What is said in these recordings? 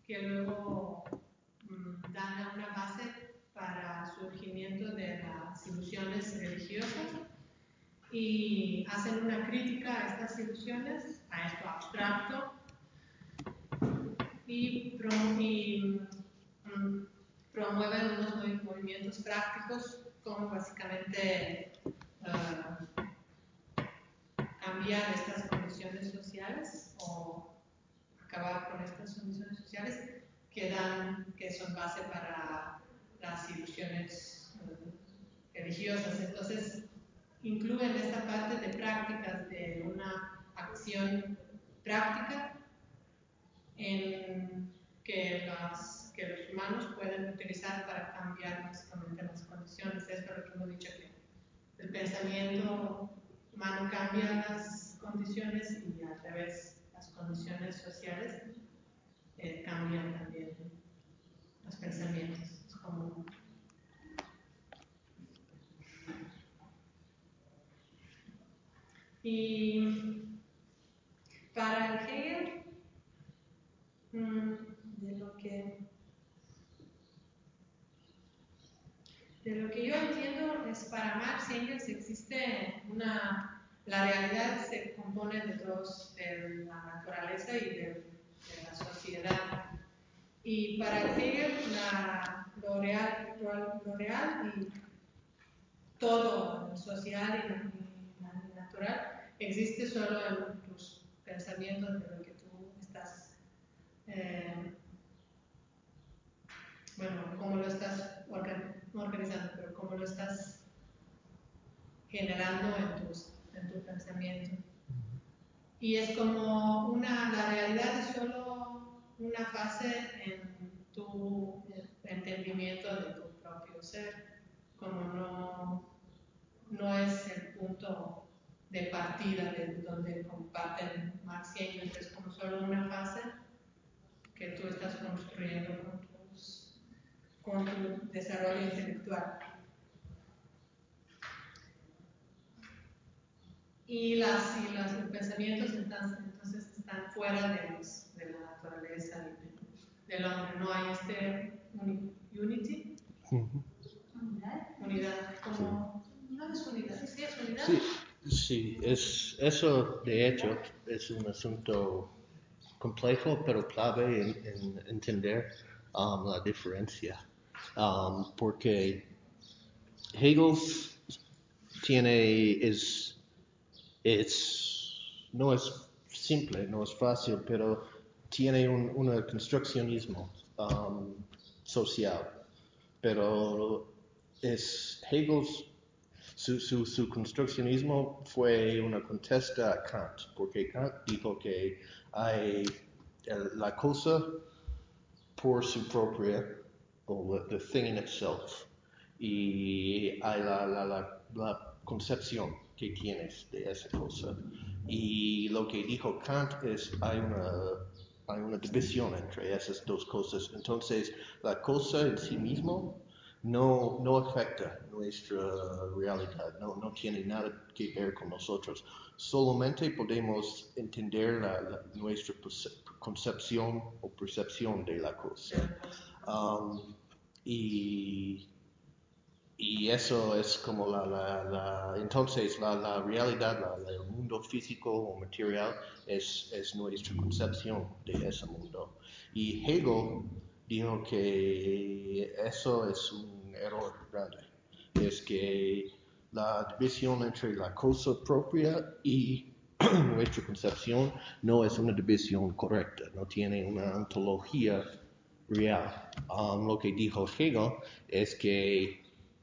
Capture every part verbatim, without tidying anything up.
que luego um, dan una base para el surgimiento de las ilusiones religiosas y hacen una crítica a estas ilusiones, a esto abstracto, y, pro, y um, promueven unos movimientos prácticos como básicamente uh, cambiar estas condiciones sociales o acabar con estas condiciones sociales que, dan, que son base para las ilusiones uh, religiosas. Entonces, incluyen esta parte de prácticas, de una acción práctica en que, las, que los humanos pueden utilizar para cambiar básicamente las condiciones. Esto es lo que hemos dicho, que el pensamiento humano cambia las condiciones y al revés, las condiciones sociales eh, cambian también los pensamientos. Es como y para el Hegel, de lo que de lo que yo entiendo es para Marx y Engels existe una la realidad se compone de dos, de la naturaleza y de, de la sociedad, y para el Hegel la, lo, real, lo, lo real y todo lo social y, y, y natural existe solo en tus pensamientos, de lo que tú estás eh, bueno, cómo lo estás organizando, pero cómo lo estás generando en, tus, en tu pensamiento. Y es como una, la realidad es solo una fase en tu entendimiento de tu propio ser, como no, no es el punto de partida de donde comparten Marx y Engels, es como solo una fase que tú estás construyendo con tus con tu desarrollo intelectual. Y, las, y los pensamientos están, entonces están fuera de, los, de la naturaleza de, del hombre. No hay este uni, unity, uh-huh. unidad, unidad, como sí. No es unidad, sí es unidad. Sí, sí, es, eso de hecho es un asunto complejo pero clave en, en entender um, la diferencia, um, porque Hegel tiene, es, es, no es simple, no es fácil, pero tiene un, un construccionismo um, social, pero es Hegel's Su, su, su construccionismo fue una contesta a Kant, porque Kant dijo que hay el, la cosa por su propia, o the, the thing in itself, y hay la, la, la, la concepción que tienes de esa cosa. Y lo que dijo Kant es hay una, hay una división entre esas dos cosas. Entonces, la cosa en sí mismo no, no afecta nuestra realidad, no, no tiene nada que ver con nosotros. Solamente podemos entender la, la, nuestra concepción o percepción de la cosa. Um, y, y eso es como la, la, la entonces la, la realidad, la, la, el mundo físico o material es, es nuestra concepción de ese mundo. Y Hegel dijo que eso es un error grande. Es que la división entre la cosa propia y nuestra concepción no es una división correcta, no tiene una ontología real. Um, lo que dijo Hegel es que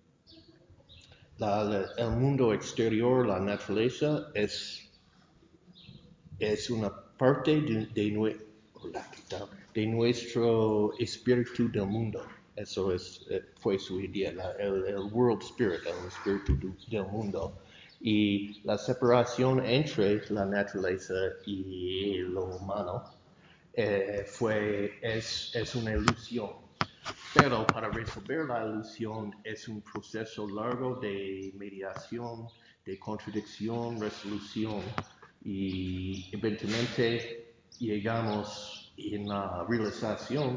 la, la, el mundo exterior, la naturaleza, es, es una parte de, de, de nuestro espíritu del mundo. Eso es, fue su idea, la, el, el world spirit, el espíritu del mundo. Y la separación entre la naturaleza y lo humano eh, fue, es, es una ilusión. Pero para resolver la ilusión es un proceso largo de mediación, de contradicción, resolución, y eventualmente llegamos en la realización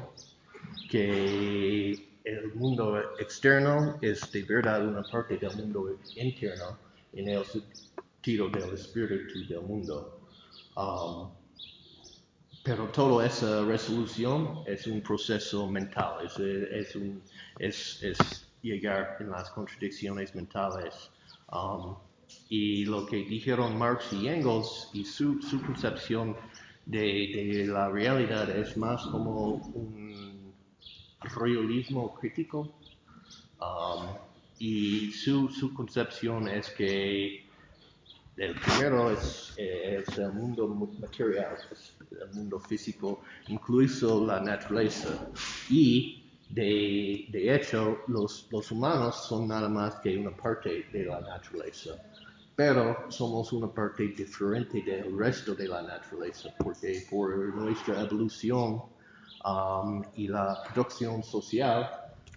que el mundo externo es de verdad una parte del mundo interno en el sentido del espíritu del mundo. Um, pero toda esa resolución es un proceso mental, es, es, un, es, es llegar en las contradicciones mentales. Um, y lo que dijeron Marx y Engels y su, su concepción de, de la realidad es más como un realismo crítico. Um, y su, su concepción es que el primero es, es el mundo material, es el mundo físico, incluso la naturaleza. Y de, de hecho, los, los humanos son nada más que una parte de la naturaleza. Pero somos una parte diferente del resto de la naturaleza, porque por nuestra evolución um, y la producción social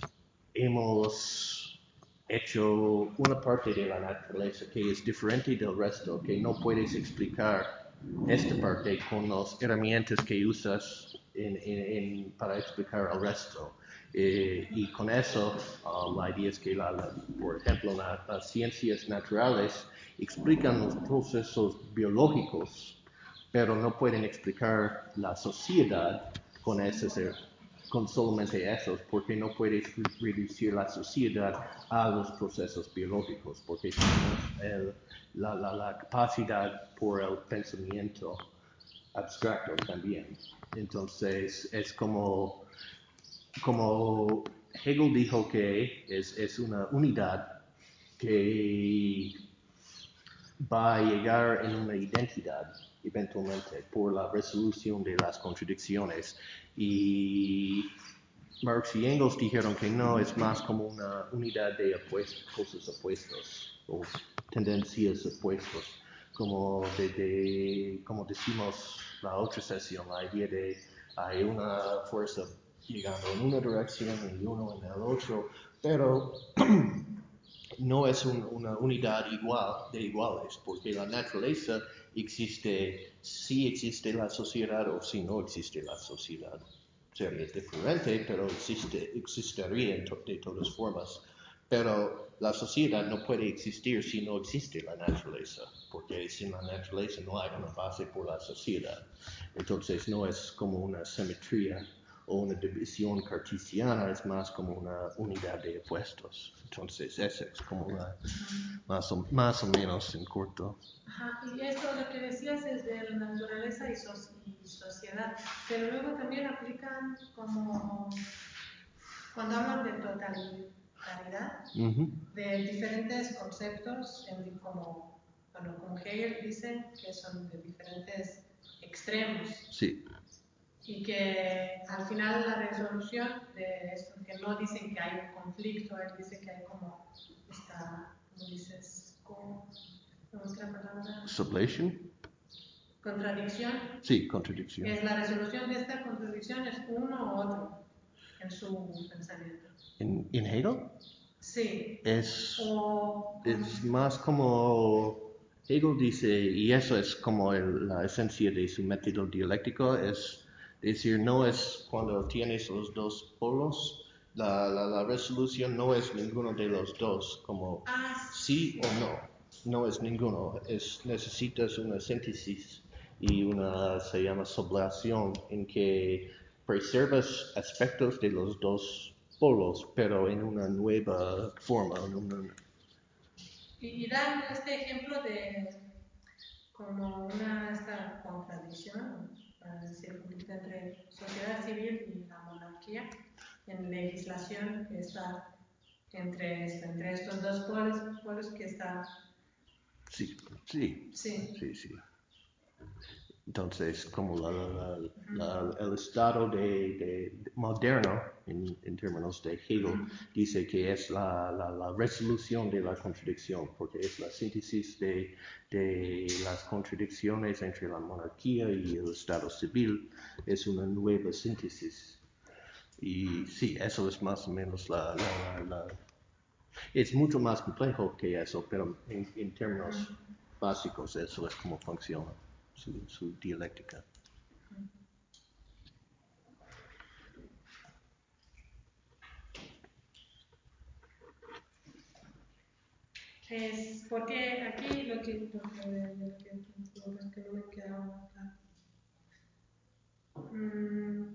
hemos hecho una parte de la naturaleza que es diferente del resto, que no puedes explicar esta parte con las herramientas que usas en, en, en, para explicar el resto. Eh, y con eso, um, la idea es que, la, la, por ejemplo, la, las ciencias naturales explican los procesos biológicos, pero no pueden explicar la sociedad con esas con solamente esos, porque no puedes reducir la sociedad a los procesos biológicos, porque tenemos el, la, la, la capacidad por el pensamiento abstracto también. Entonces, es como, como Hegel dijo que es, es una unidad que va a llegar en una identidad eventualmente por la resolución de las contradicciones. Y Marx y Engels dijeron que no, es más como una unidad de opuestos, cosas opuestas o tendencias opuestas, como, de, de, como decimos la otra sesión, la idea de hay una fuerza llegando en una dirección y uno en el otro, pero no es un, una unidad igual de iguales, porque la naturaleza existe si existe la sociedad o si no existe la sociedad. Sería diferente, pero existe, existiría de todas formas. Pero la sociedad no puede existir si no existe la naturaleza, porque sin la naturaleza no hay una base por la sociedad. Entonces no es como una simetría o una división cartesiana, es más como una unidad de opuestos. Entonces esa es como una, más, o, más o menos en corto. Ajá, y esto lo que decías es de la naturaleza y, so y sociedad, pero luego también aplican como cuando hablan de totalidad, uh-huh. de diferentes conceptos, en, como, bueno, como Hegel dice que son de diferentes extremos. Sí. Y que al final la resolución de esto, que no dicen que hay un conflicto, él dice que hay como esta, ¿cómo dices? Como, otra palabra. Sublation. Contradicción. Sí, contradicción. Es la resolución de esta contradicción es uno u otro en su pensamiento. ¿En, en Hegel? Sí. Es, o, es más como Hegel dice, y eso es como el, la esencia de su método dialéctico, es decir, no es cuando tienes los dos polos, la, la, la resolución no es ninguno de los dos, como ah, sí, sí o no, no es ninguno, es, necesitas una síntesis y una, se llama sublación, en que preservas aspectos de los dos polos, pero en una nueva forma. En una... y, y dan este ejemplo de como una esta contradicción, para decir un poquito, entre sociedad civil y la monarquía, en legislación que está entre, esto, entre estos dos polos, polos que está... Sí, sí, sí, sí, sí. Entonces, como la, la, la, la, el estado de, de, de moderno, en, en, términos de Hegel, uh-huh. dice que es la, la, la resolución de la contradicción, porque es la síntesis de, de las contradicciones entre la monarquía y el estado civil, es una nueva síntesis. Y sí, eso es más o menos la... la, la es mucho más complejo que eso, pero en, en términos uh-huh. básicos eso es como funciona. Su, su dialéctica. Es porque aquí lo que, lo que, lo que, lo que, que no me quedaba claro. Mm,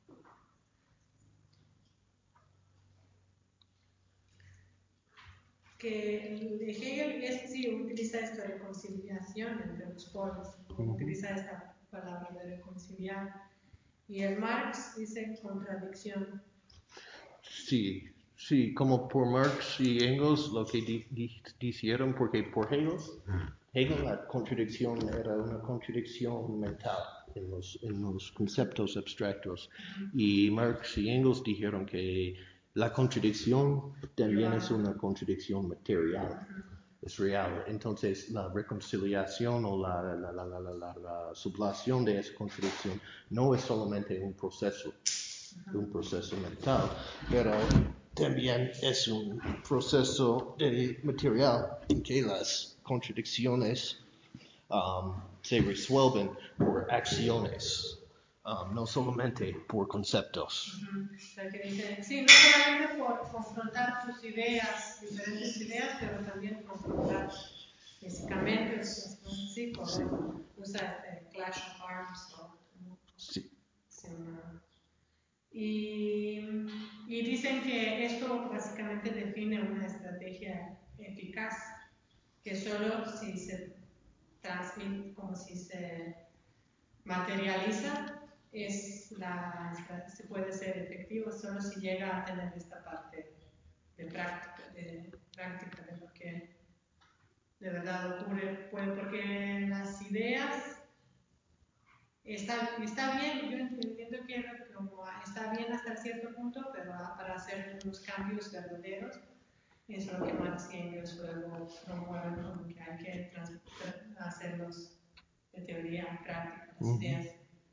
que Hegel es, sí, utiliza esta reconciliación entre los polos, uh-huh. utiliza esta palabra de reconciliar. Y el Marx dice contradicción. Sí, sí, como por Marx y Engels lo que di, di, dijeron, porque por Hegel, Hegel la contradicción era una contradicción mental en los, en los conceptos abstractos. Uh-huh. Y Marx y Engels dijeron que la contradicción también uh-huh. es una contradicción material. Uh-huh. Es real. Entonces, la reconciliación o la, la, la, la, la, la, la sublación de esa contradicción no es solamente un proceso, uh-huh. un proceso mental, pero también es un proceso de material en que las contradicciones um, se resuelven por acciones, um, no solamente por conceptos. Uh-huh. O sea, que dice, sí, no solamente por confrontar tus ideas, diferentes ideas, pero también confrontar físicamente, sí, como sí. usa este Clash of Arms o ¿no? Sí. Sí, una... y, y dicen que esto básicamente define una estrategia eficaz, que solo si se transmite, como si se materializa, es la, se puede ser efectivo solo si llega a tener esta parte de práctica, de práctica de lo que de verdad ocurre, pues porque las ideas está, está bien, yo entiendo que como está bien hasta cierto punto, pero para hacer unos cambios verdaderos es lo que Marx y Engels luego promueven, como que hay que hacerlos de teoría a práctica, las uh-huh. ideas.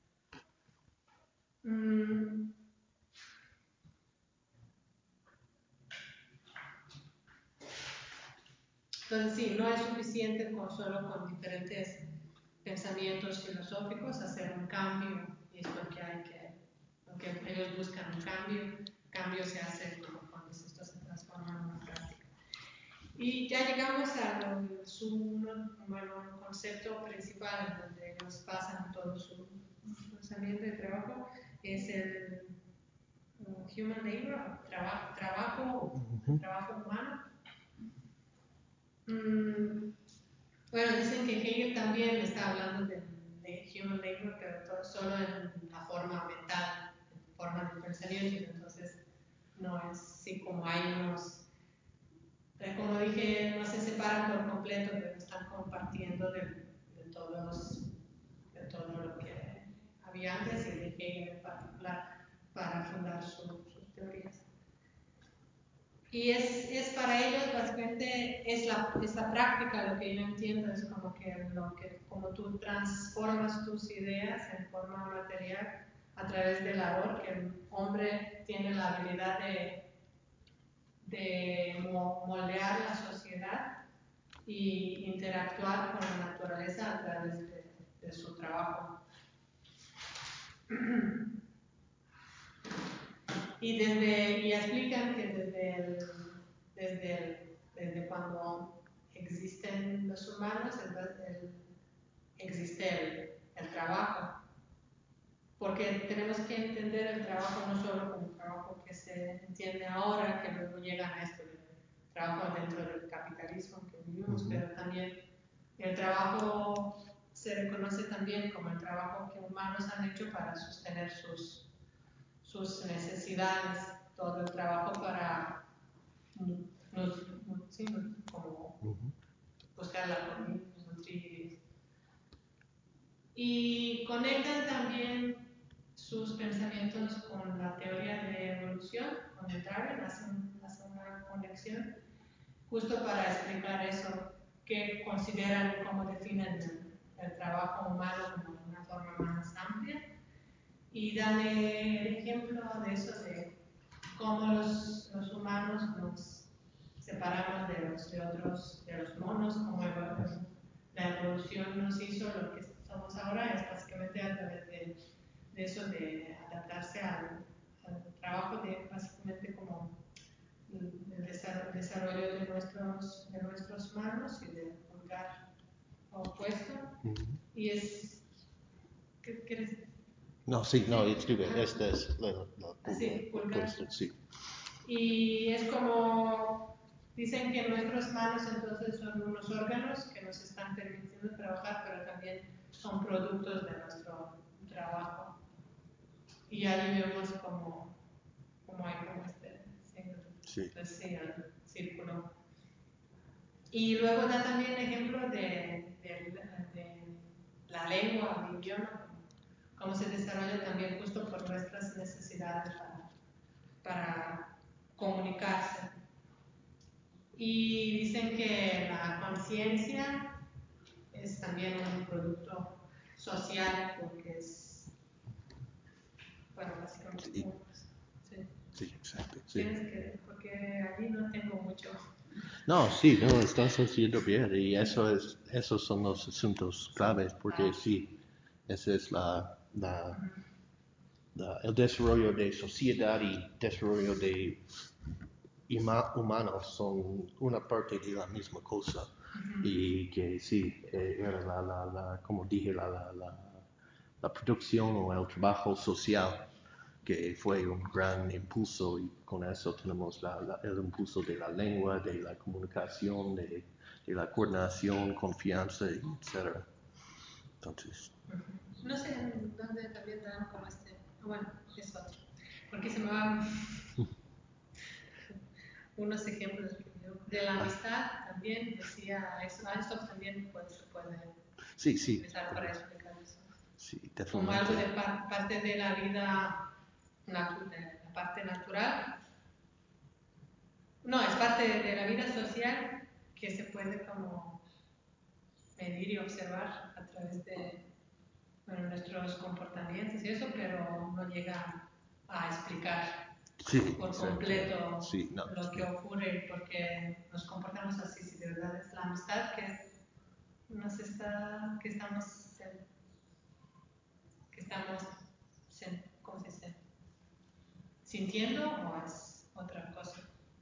Mm. Entonces sí, no es suficiente con, solo con diferentes pensamientos filosóficos hacer un cambio, y es lo que hay que, lo que ellos buscan, un cambio. El cambio se hace cuando esto se transforma en una práctica. Y ya llegamos a lo, su bueno, concepto principal en donde ellos pasan todo su pensamiento y trabajo, es el uh, human labor, trabajo, trabajo, uh-huh. trabajo humano. Mm, bueno, dicen que Hegel también está hablando de, de human labor, pero todo, solo en la forma mental, en forma de pensamiento, entonces no es así como hay unos, como dije, no se separan por completo, pero están compartiendo de, de, todos, de todo lo que había antes y de Hegel en particular para fundar su, sus teorías. Y es, es para ellos básicamente es la, es la práctica, lo que yo entiendo es como que, lo que como tú transformas tus ideas en forma material a través del labor, que el hombre tiene la habilidad de, de moldear la sociedad y interactuar con la naturaleza a través de, de su trabajo. Y, desde, y explican que desde el, desde el desde cuando existen los humanos, el, el, existe el, el trabajo. Porque tenemos que entender el trabajo no solo como un trabajo que se entiende ahora, que luego llega a esto del trabajo dentro del capitalismo que vivimos, uh-huh. pero también el trabajo se reconoce también como el trabajo que humanos han hecho para sostener sus, sus necesidades, todo el trabajo para nos, sí, como uh-huh. buscar la comida, nutrir. Y conectan también sus pensamientos con la teoría de evolución, con el Darwin, hacen, hacen una conexión justo para explicar eso, que consideran, cómo definen el, el trabajo humano como una forma más amplia, y dan el ejemplo de eso, de cómo los, los humanos nos separamos de los, de otros, de los monos, como la evolución nos hizo lo que somos ahora, es básicamente a través de, de eso, de adaptarse al, al trabajo, de básicamente como el desarrollo de nuestros, de nuestros manos y de pulgar opuesto. Ujú. Y es... ¿Qué quieres decir? No, sí, no, escribe, este es la, la Así, pulga pulgar. opuesta, sí. Y es como, dicen que nuestras manos entonces son unos órganos que nos están permitiendo trabajar, pero también son productos de nuestro trabajo. Y ahí vemos como, como hay como este signo, Sí. pues sí, el círculo. Y luego da también ejemplo de, de, de la lengua, el idioma, cómo se desarrolla también justo por nuestras necesidades para, para comunicarse. Y dicen que la conciencia es también un producto social porque es, bueno, básicamente, Sí. pues, sí. Sí, exacto. Sí. Tienes que, porque allí no tengo mucho. No, sí, no, estás haciendo bien y eso es, esos son los asuntos claves porque Ah. sí, ese es la, la, la- el desarrollo de sociedad y desarrollo de ima- humanos son una parte de la misma cosa. Uh-huh. Y que sí, eh, era la, la, la, como dije, la, la, la, la producción o el trabajo social que fue un gran impulso y con eso tenemos la, la, el impulso de la lengua, de la comunicación, de, de la coordinación, confianza, etcétera. Entonces, Uh-huh. No sé en dónde también dan como este, bueno, es otro, porque se me van unos ejemplos de la amistad también, decía eso, ah, esto también pues, se puede sí, sí, utilizar para explicar eso. sí, Como algo de definitivamente. par, parte de la vida, natu, de la parte natural. No, es parte de, de la vida social que se puede como medir y observar a través de bueno, nuestros comportamientos y eso, pero no llega a explicar Sí, por exacto. completo Sí, no, lo que ocurre y por qué nos comportamos así, si de verdad es la amistad que nos está, que estamos, que estamos, ¿cómo se dice? ¿Sintiendo o es otra cosa?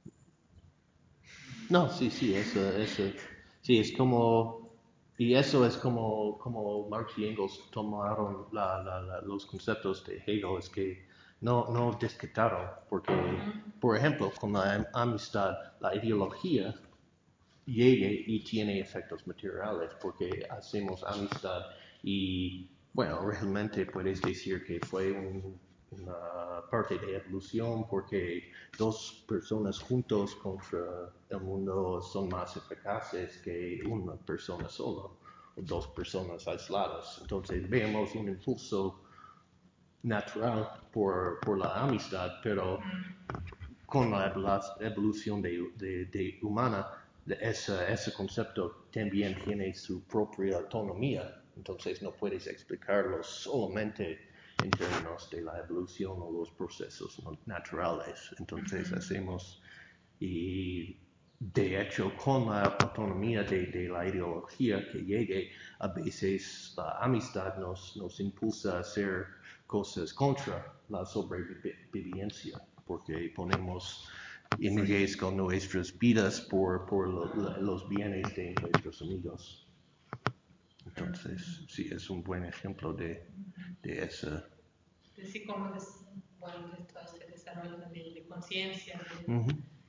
no, sí, sí, eso, eso, sí, es como, y eso es como, como Marx y Engels tomaron la, la, la, los conceptos de Hegel, es que no, no descartaron, porque, por ejemplo, con la amistad, la ideología llegue y tiene efectos materiales, porque hacemos amistad y, bueno, realmente puedes decir que fue un, una parte de evolución, porque dos personas juntos contra el mundo son más eficaces que una persona sola o dos personas aisladas. Entonces vemos un impulso natural por, por la amistad, pero con la evolución de, de, de humana, de ese, ese concepto también tiene su propia autonomía. Entonces no puedes explicarlo solamente en términos de la evolución o los procesos naturales. Entonces uh-huh. hacemos, y de hecho con la autonomía de, de la ideología que llegue, a veces la amistad nos, nos impulsa a hacer cosas contra la sobrevivencia, porque ponemos en riesgo nuestras vidas por, por lo, lo, los bienes de nuestros amigos. Entonces, sí, es un buen ejemplo de, de eso. Sí, como des, bueno, de todo este desarrollo también de conciencia. Uh-huh.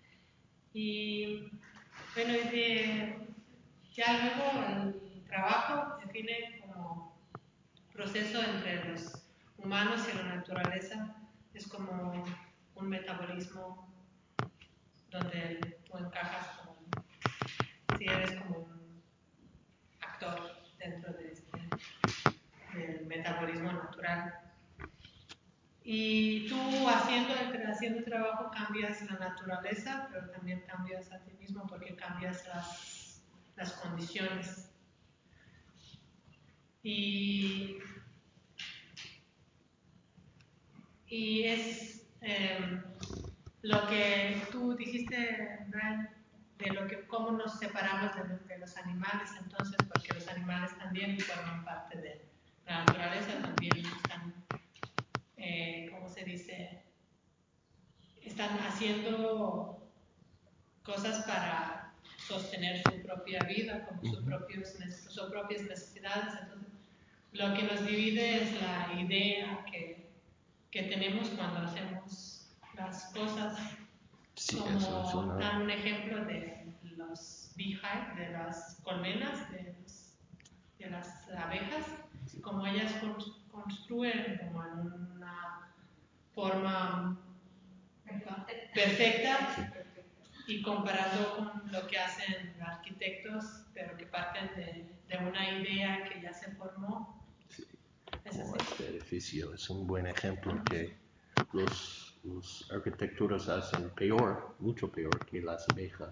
Y bueno, de, ya luego el trabajo define como proceso entre los humanos y la naturaleza, es como un metabolismo donde tú encajas como, si eres como un actor dentro de este, del metabolismo natural. Y tú haciendo el, haciendo el trabajo cambias la naturaleza, pero también cambias a ti mismo porque cambias las, las condiciones. Y, y es eh, lo que tú dijiste, Brian, de lo que, cómo nos separamos de, de los animales, entonces, porque los animales también forman parte de la naturaleza, también están, eh, ¿cómo se dice? Están haciendo cosas para sostener su propia vida, como sus, propios, sus propias necesidades. Entonces, lo que nos divide es la idea que, que tenemos cuando hacemos las cosas. Sí, como eso es una... dan un ejemplo de los beehive, de las colmenas, de, los, de las abejas, como ellas construyen como en una forma perfecta y comparado con lo que hacen arquitectos, pero que parten de, de una idea que ya se formó. Sí, como este edificio es un buen ejemplo que los, los arquitecturas hacen peor, mucho peor que las abejas.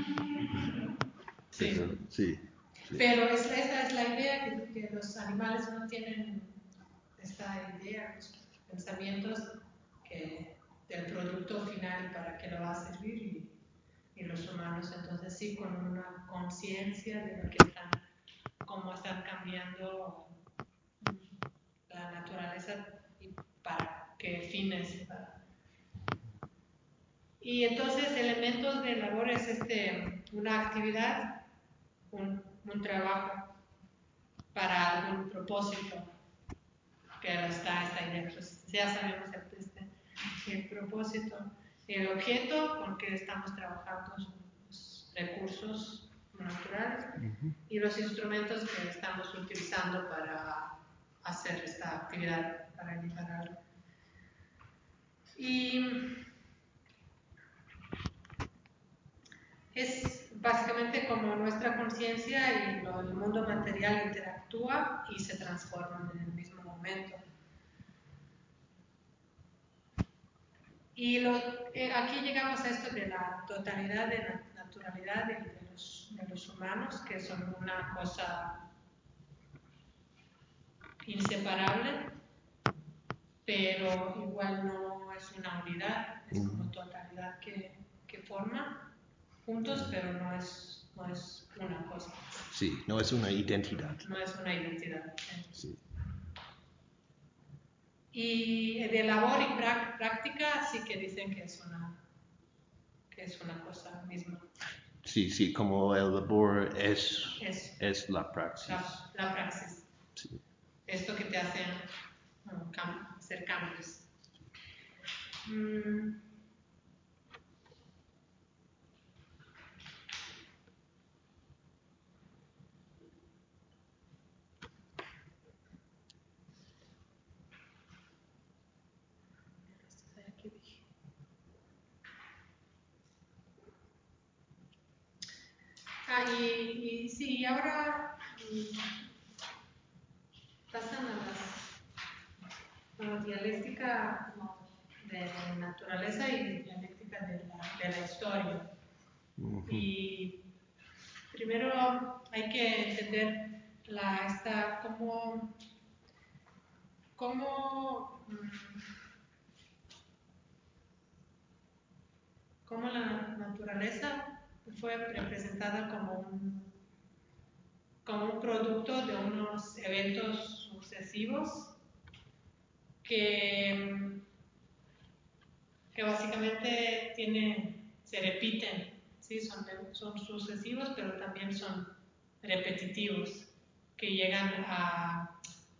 Sí. Pero, sí, sí. Pero es, esa es la idea, que, que los animales no tienen esta idea, los pensamientos que, del producto final para qué lo va a servir y, y los humanos entonces sí con una conciencia de lo que están, cómo están cambiando la naturaleza y para qué fines. Para... Y entonces elementos de labor es este, una actividad, un, un trabajo para algún propósito que está esta idea. Entonces ya sabemos el, este, el propósito, el objeto con que estamos trabajando son los recursos naturales uh-huh. y los instrumentos que estamos utilizando para hacer esta actividad, para eliminarlo. Y es básicamente como nuestra conciencia y lo, el mundo material interactúa y se transforman en el mismo momento. Y lo, eh, aquí llegamos a esto de la totalidad de la naturalidad de, de, los, de los humanos, que son una cosa inseparable, pero igual no es una unidad, es como totalidad que, que forma juntos, pero no es, no es una cosa. Sí, no es una identidad. No es una identidad. ¿eh? Sí. Y de labor y práctica sí que dicen que es una, que es una cosa misma. Sí, sí, como el labor es, es, es la praxis. La, la praxis. Sí. Esto que te hace um, cam hacer cambios. Mm. Ah, y, y sí, ahora mm, pasan a, las, a la dialéctica no, de naturaleza y dialéctica de la, de la historia. Uh-huh. Y primero hay que entender la, esta, cómo, cómo, cómo la naturaleza fue representada como un, como un producto de unos eventos sucesivos que, que básicamente tiene, se repiten, ¿sí? son, son sucesivos pero también son repetitivos, que llegan a,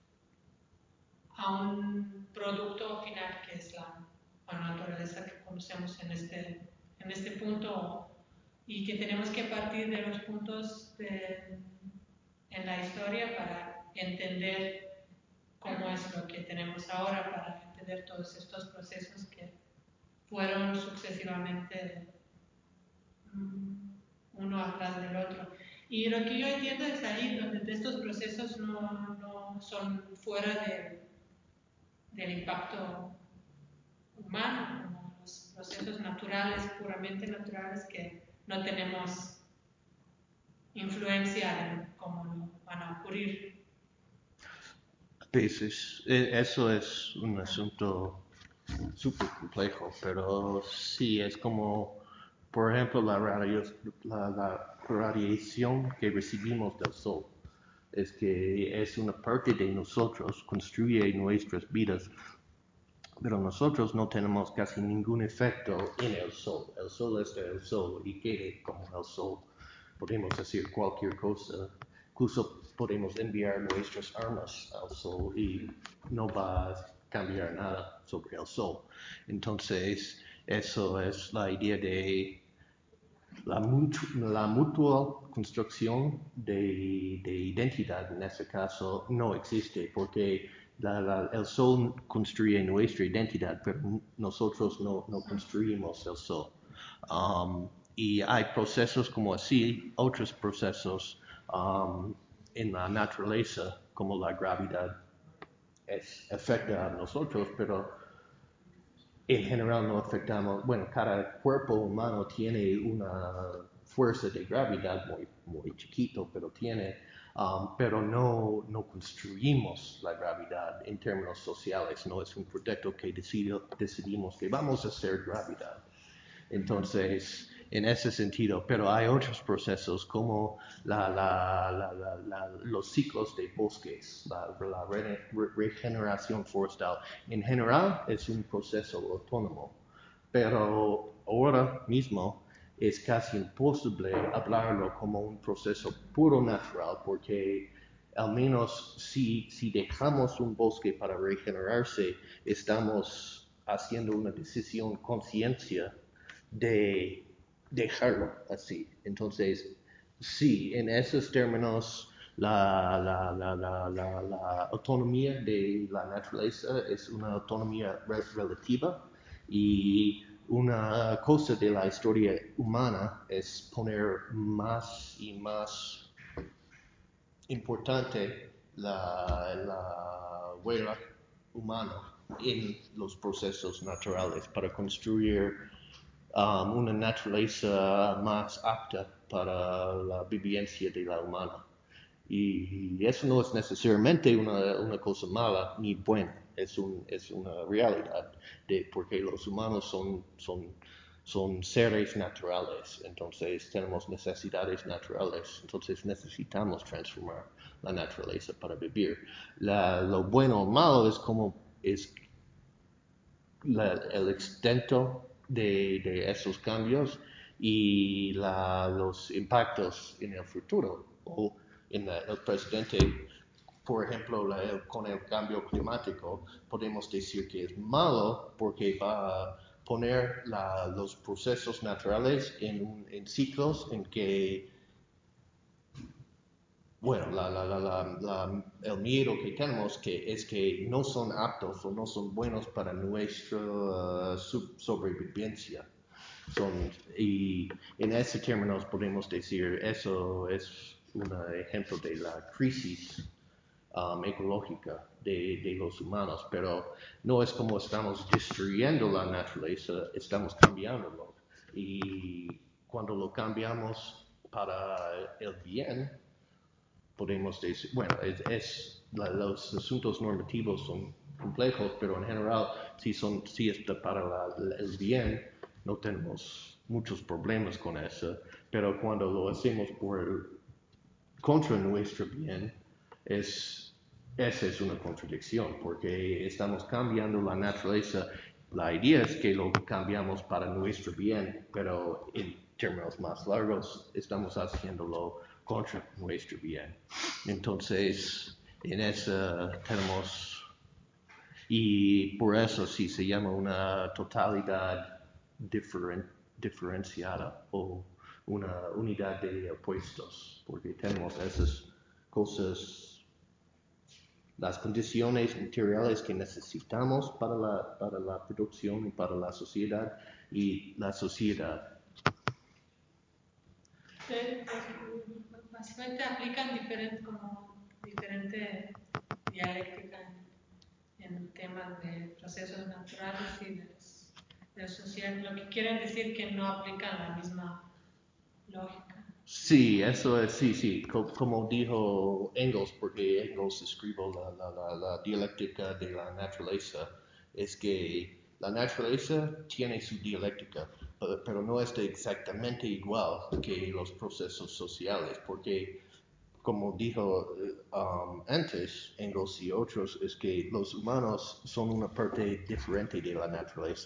a un producto final que es la, la naturaleza que conocemos en este, en este punto y que tenemos que partir de los puntos de, en la historia para entender cómo es lo que tenemos ahora, para entender todos estos procesos que fueron sucesivamente um, uno atrás del otro. Y lo que yo entiendo es ahí donde estos procesos no, no son fuera de, del impacto humano, como los procesos naturales, puramente naturales, que no tenemos influencia en cómo van a ocurrir. A veces, eso es un asunto súper complejo, pero sí es como, por ejemplo, la, radio, la, la radiación que recibimos del sol. Es que es una parte de nosotros, construye nuestras vidas, pero nosotros no tenemos casi ningún efecto en el sol. El sol es el sol y quiere como el sol. podemos hacer cualquier cosa, incluso podemos enviar nuestras armas al Sol y no va a cambiar nada sobre el Sol. Entonces, eso es la idea de la, mutu la mutua construcción de, de identidad. En este caso no existe porque la, la, el Sol construye nuestra identidad, pero nosotros no, no construimos el Sol. Um, y hay procesos como así, otros procesos um, en la naturaleza, como la gravedad, es, afecta a nosotros, pero en general no afectamos. Bueno, cada cuerpo humano tiene una fuerza de gravedad muy, muy chiquito, pero tiene, um, pero no, no construimos la gravedad en términos sociales, no es un proyecto que decido, decidimos que vamos a hacer gravedad. Entonces, en ese sentido, pero hay otros procesos como la, la, la, la, la, los ciclos de bosques, la, la re, re, regeneración forestal. En general es un proceso autónomo, pero ahora mismo es casi imposible hablarlo como un proceso puro natural porque al menos si, si dejamos un bosque para regenerarse, estamos haciendo una decisión conciencia de dejarlo así. Entonces, sí, en esos términos, la, la, la, la, la, la autonomía de la naturaleza es una autonomía re relativa y una cosa de la historia humana es poner más y más importante la, la huella humana en los procesos naturales para construir Um, una naturaleza más apta para la vivencia de la humana. Y eso no es necesariamente una, una cosa mala ni buena, es, un, es una realidad, de, porque los humanos son, son, son seres naturales, entonces tenemos necesidades naturales, entonces necesitamos transformar la naturaleza para vivir. La, lo bueno o malo es como es la, el extento de, de esos cambios y la, los impactos en el futuro o en la, el presente. Por ejemplo, la, el, con el cambio climático podemos decir que es malo porque va a poner la, los procesos naturales en, en ciclos en que bueno, la, la, la, la, el miedo que tenemos que es que no son aptos o no son buenos para nuestra uh, sobrevivencia. Son, y en ese términos podemos decir eso es un ejemplo de la crisis um, ecológica de, de los humanos, pero no es como estamos destruyendo la naturaleza, estamos cambiándolo. Y cuando lo cambiamos para el bien, podemos decir, bueno, es, es la, los asuntos normativos son complejos, pero en general, si, son, si está para la, la, el bien, no tenemos muchos problemas con eso, pero cuando lo hacemos por contra nuestro bien, es, esa es una contradicción, porque estamos cambiando la naturaleza. La idea es que lo cambiamos para nuestro bien, pero en términos más largos estamos haciéndolo contra nuestro bien. Entonces, en eso tenemos, y por eso sí se llama una totalidad diferen, diferenciada o una unidad de opuestos, porque tenemos esas cosas, las condiciones materiales que necesitamos para la, para la producción y para la sociedad, y la sociedad. Sí, pues, básicamente aplican diferente, como diferente dialéctica en, en temas de procesos naturales y de, de social, lo que quieren decir que no aplican la misma lógica. Sí, eso es, sí, sí, como dijo Engels, porque Engels escribió la, la, la, la dialéctica de la naturaleza, es que la naturaleza tiene su dialéctica, pero, pero no es exactamente igual que los procesos sociales, porque como dijo um, antes Engels y otros, es que los humanos son una parte diferente de la naturaleza.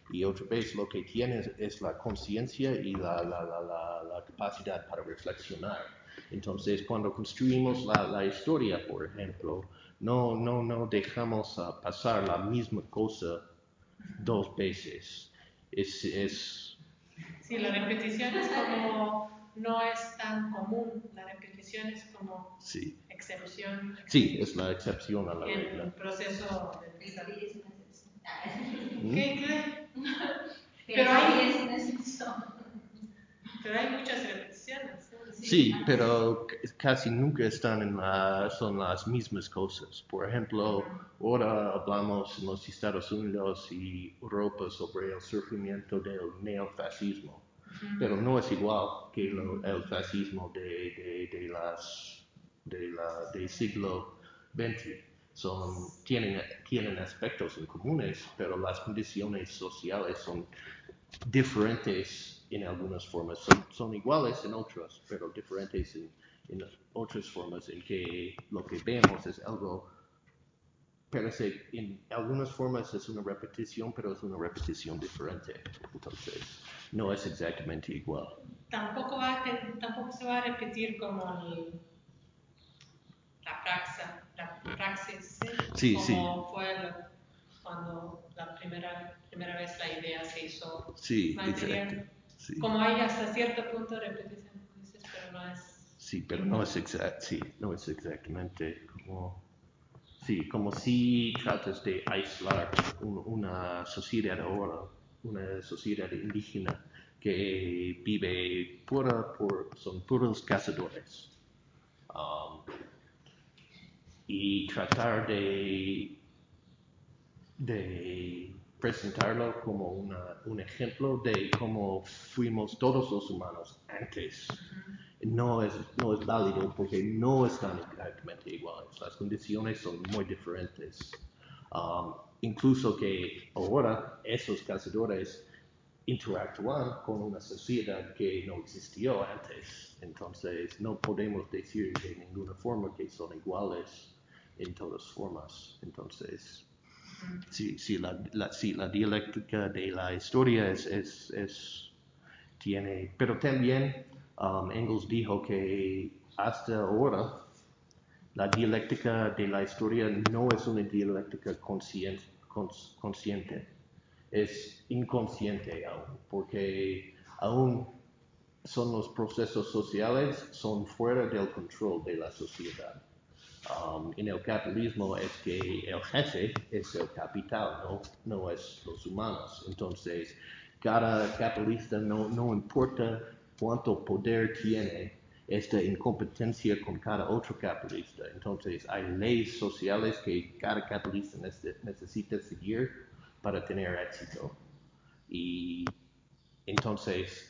Y otra vez lo que tienes es la conciencia y la, la, la, la, la capacidad para reflexionar. Entonces, cuando construimos la, la historia, por ejemplo, no, no, no dejamos uh, pasar la misma cosa dos veces. Es, es... Sí, la repetición es como, no es tan común, la repetición es como sí. excepción. Sí, es la excepción a la en regla. El proceso de pensar. ¿Mm? ¿Qué, qué? Pero hay, pero hay muchas repeticiones. ¿Sí? Sí, pero casi nunca están en la, son las mismas cosas. Por ejemplo, ahora hablamos en los Estados Unidos y Europa sobre el surgimiento del neofascismo, pero no es igual que lo, el fascismo de, de, de las, de la, del siglo veinte. Son, tienen, tienen aspectos en comunes, pero las condiciones sociales son diferentes en algunas formas, son, son iguales en otras, pero diferentes en, en otras formas en que lo que vemos es algo, pero se, en algunas formas es una repetición, pero es una repetición diferente, entonces no es exactamente igual. Tampoco, va a, tampoco se va a repetir como el, la praxis, la praxis ¿sí? Sí, como sí. fue lo, cuando la primera, primera vez la idea se hizo Sí, material. exacto. Sí. Como hay hasta cierto punto de repetición, dices, pero no es... Sí, pero no es, exact, sí, no es exactamente como... Sí, como si tratas de aislar un, una sociedad ahora, una sociedad indígena que vive pura por, son puros cazadores. Um, y tratar de, de presentarlo como una, un ejemplo de cómo fuimos todos los humanos antes. No es, no es válido porque no están exactamente iguales. Las condiciones son muy diferentes. Um, incluso que ahora esos cazadores interactúan con una sociedad que no existió antes. Entonces no podemos decir de ninguna forma que son iguales en todas formas. Entonces, sí, sí, la, la, sí, la dialéctica de la historia es, es, es tiene, pero también um, Engels dijo que hasta ahora la dialéctica de la historia no es una dialéctica consciente, cons, consciente, es inconsciente aún, porque aún son los procesos sociales, son fuera del control de la sociedad. Um, en el capitalismo es que el jefe es el capital, no, no es los humanos. Entonces, cada capitalista no, no importa cuánto poder tiene, esta incompetencia con cada otro capitalista. Entonces, hay leyes sociales que cada capitalista necesita seguir para tener éxito. Y entonces,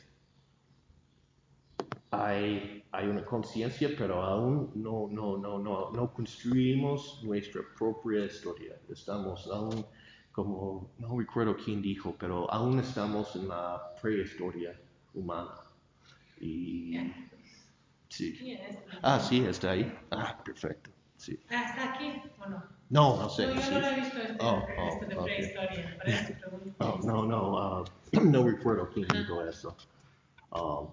hay, hay una conciencia, pero aún no, no, no, no, no construimos nuestra propia historia. Estamos aún, como, no recuerdo quién dijo, pero aún estamos en la prehistoria humana. Y sí. Ah, sí, está ahí. Ah, perfecto. Sí. Ah, ¿está aquí o no? No, no sé. No, yo sí. no lo he visto este, oh, oh, este de okay. prehistoria, por eso pregunto. Oh, no, no, uh, no recuerdo quién dijo eso. Um,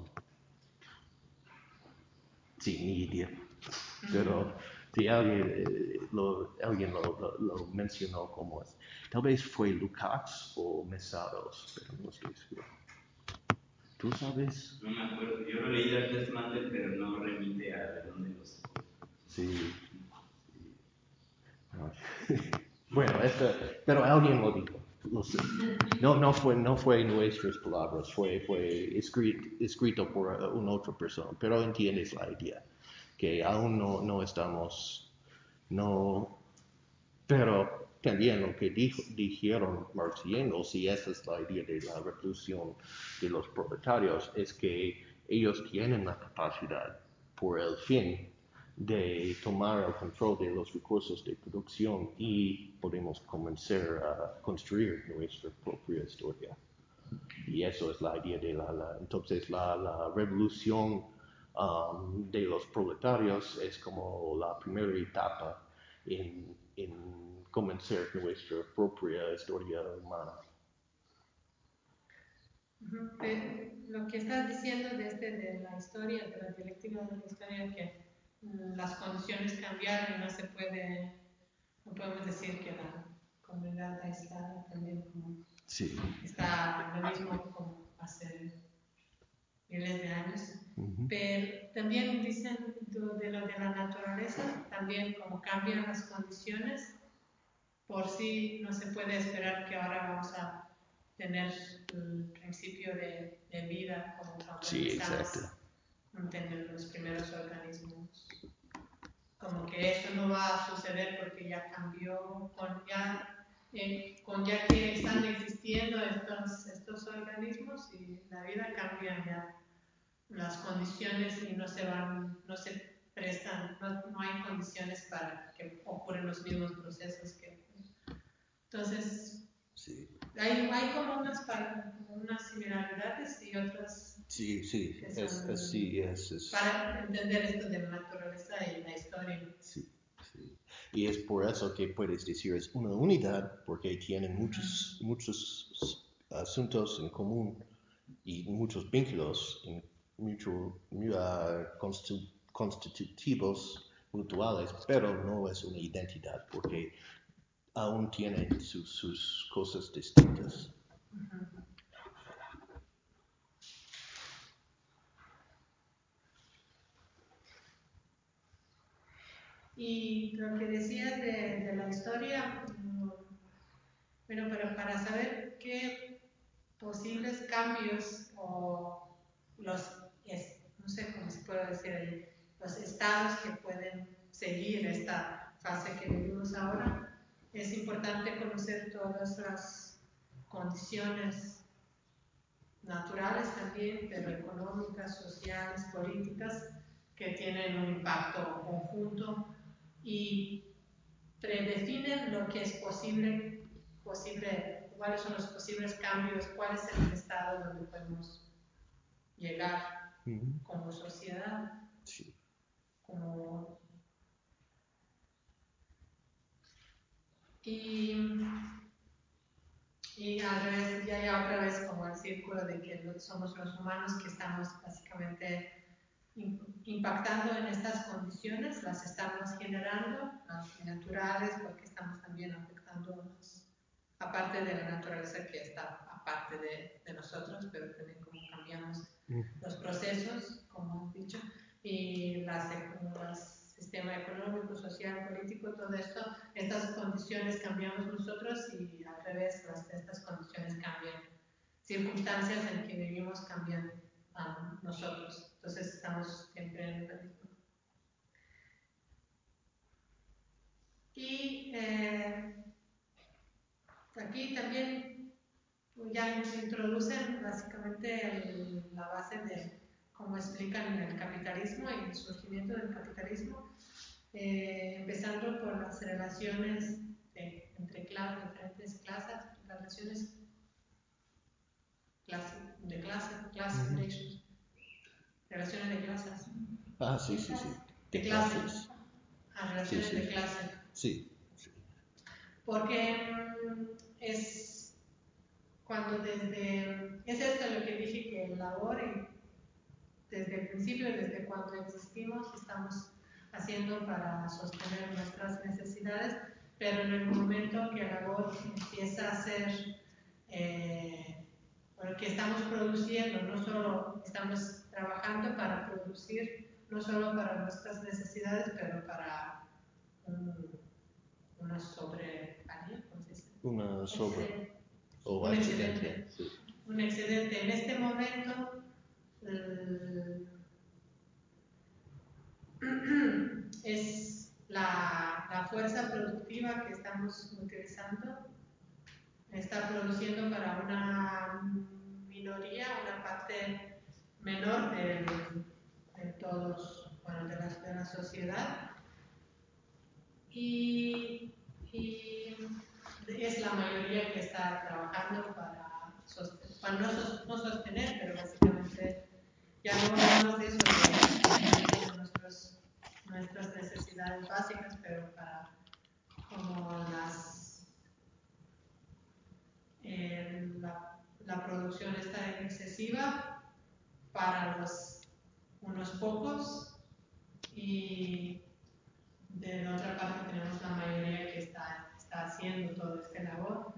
sí, ni idea. Pero si alguien, eh, lo, alguien lo, lo, lo mencionó como es. Tal vez fue Lukács o Mesaros, pero no estoy seguro. ¿Tú sabes? No me acuerdo. Yo lo leí al Testament, pero no remite a de dónde lo sacó. Sí. No. Bueno, esto, pero alguien lo dijo. No sé. No, no fue, no fue nuestras palabras, fue, fue escrito, escrito por una otra persona, pero entiendes la idea, que aún no, no estamos, no, pero también lo que dijo, dijeron Marx y Engels, y esa es la idea de la revolución de los proletarios, es que ellos tienen la capacidad por el fin de tomar el control de los recursos de producción y podemos comenzar a construir nuestra propia historia. Y eso es la idea de la, la entonces la, la revolución um, de los proletarios es como la primera etapa en, en comenzar nuestra propia historia humana. Uh-huh. De, lo que estás diciendo de, este, de la historia, de la dialéctica de la historia, que mm, las condiciones cambiaron y no se puede, no podemos decir que la comunidad aislada también como Sí. está lo mismo como hace miles de años. Uh-huh. Pero también dicen de lo de la naturaleza, también como cambian las condiciones, por sí no se puede esperar que ahora vamos a tener el principio de, de vida como cuando Sí, empezamos exacto. a tener los primeros organismos. Como que eso no va a suceder porque ya cambió, con ya, eh, con ya que están existiendo estos, estos organismos y la vida cambia ya las condiciones y no se van, no se prestan, no, no hay condiciones para que ocurran los mismos procesos que entonces sí. hay, hay como unas, como unas similaridades y otras sí, sí, que es, son es, sí, es, es, para entender esto de la naturaleza y la historia. Sí, sí. Y es por eso que puedes decir es una unidad, porque tienen muchos, uh-huh. muchos asuntos en común y muchos vínculos en mucho, uh, constitu, constitutivos mutuales, pero no es una identidad, porque aún tienen sus, sus cosas distintas. Uh-huh. Y lo que decías de, de la historia, bueno, pero para saber qué posibles cambios o los, no sé cómo se puede decir ahí, los estados que pueden seguir esta fase que vivimos ahora, es importante conocer todas las condiciones naturales también, pero económicas, sociales, políticas, que tienen un impacto conjunto y predefinen lo que es posible, posible, cuáles son los posibles cambios, cuál es el estado donde podemos llegar uh-huh. como sociedad, sí. como y, y al revés, ya, ya otra vez como el círculo de que somos los humanos que estamos básicamente impactando en estas condiciones, las estamos generando, las naturales, porque estamos también afectando las, aparte de la naturaleza que está aparte de, de nosotros, pero también como cambiamos uh-huh. los procesos, como has dicho, y las, las sistema económico, social, político, todo esto, estas condiciones cambiamos nosotros y al revés, las, estas condiciones cambian, circunstancias en que vivimos cambian a nosotros. Entonces estamos siempre en el mismo. Y eh, aquí también ya nos introducen básicamente el, la base de cómo explican el capitalismo y el surgimiento del capitalismo, eh, empezando por las relaciones de, entre clases, diferentes clases, las relaciones clase, de clase, class uh-huh. relations, relaciones de clases. Ah, sí, sí, sí. De, de clases. clases. Ah, relaciones sí, sí. de clase. Sí. sí. Porque um, es cuando desde, es esto lo que dije que el labor, y desde el principio, desde cuando existimos, estamos haciendo para sostener nuestras necesidades, pero en el momento que la labor empieza a ser, eh, porque estamos produciendo, no solo estamos trabajando para producir, no solo para nuestras necesidades, pero para un, una sobre, ¿cómo se dice? Una sobre, o un excedente. excedente. Sí. Un excedente. En este momento, eh, es la, la fuerza productiva que estamos utilizando, está produciendo para una minoría, una parte menor de, de todos, bueno, de la, de la sociedad, y, y es la mayoría que está trabajando para, sostener, para no, no sostener, pero básicamente ya no hablamos de eso, de, de nuestros, nuestras necesidades básicas, pero para como las, eh, la, la producción está en exceso opresiva para los, unos pocos, y de la otra parte tenemos la mayoría que está, está haciendo todo este labor.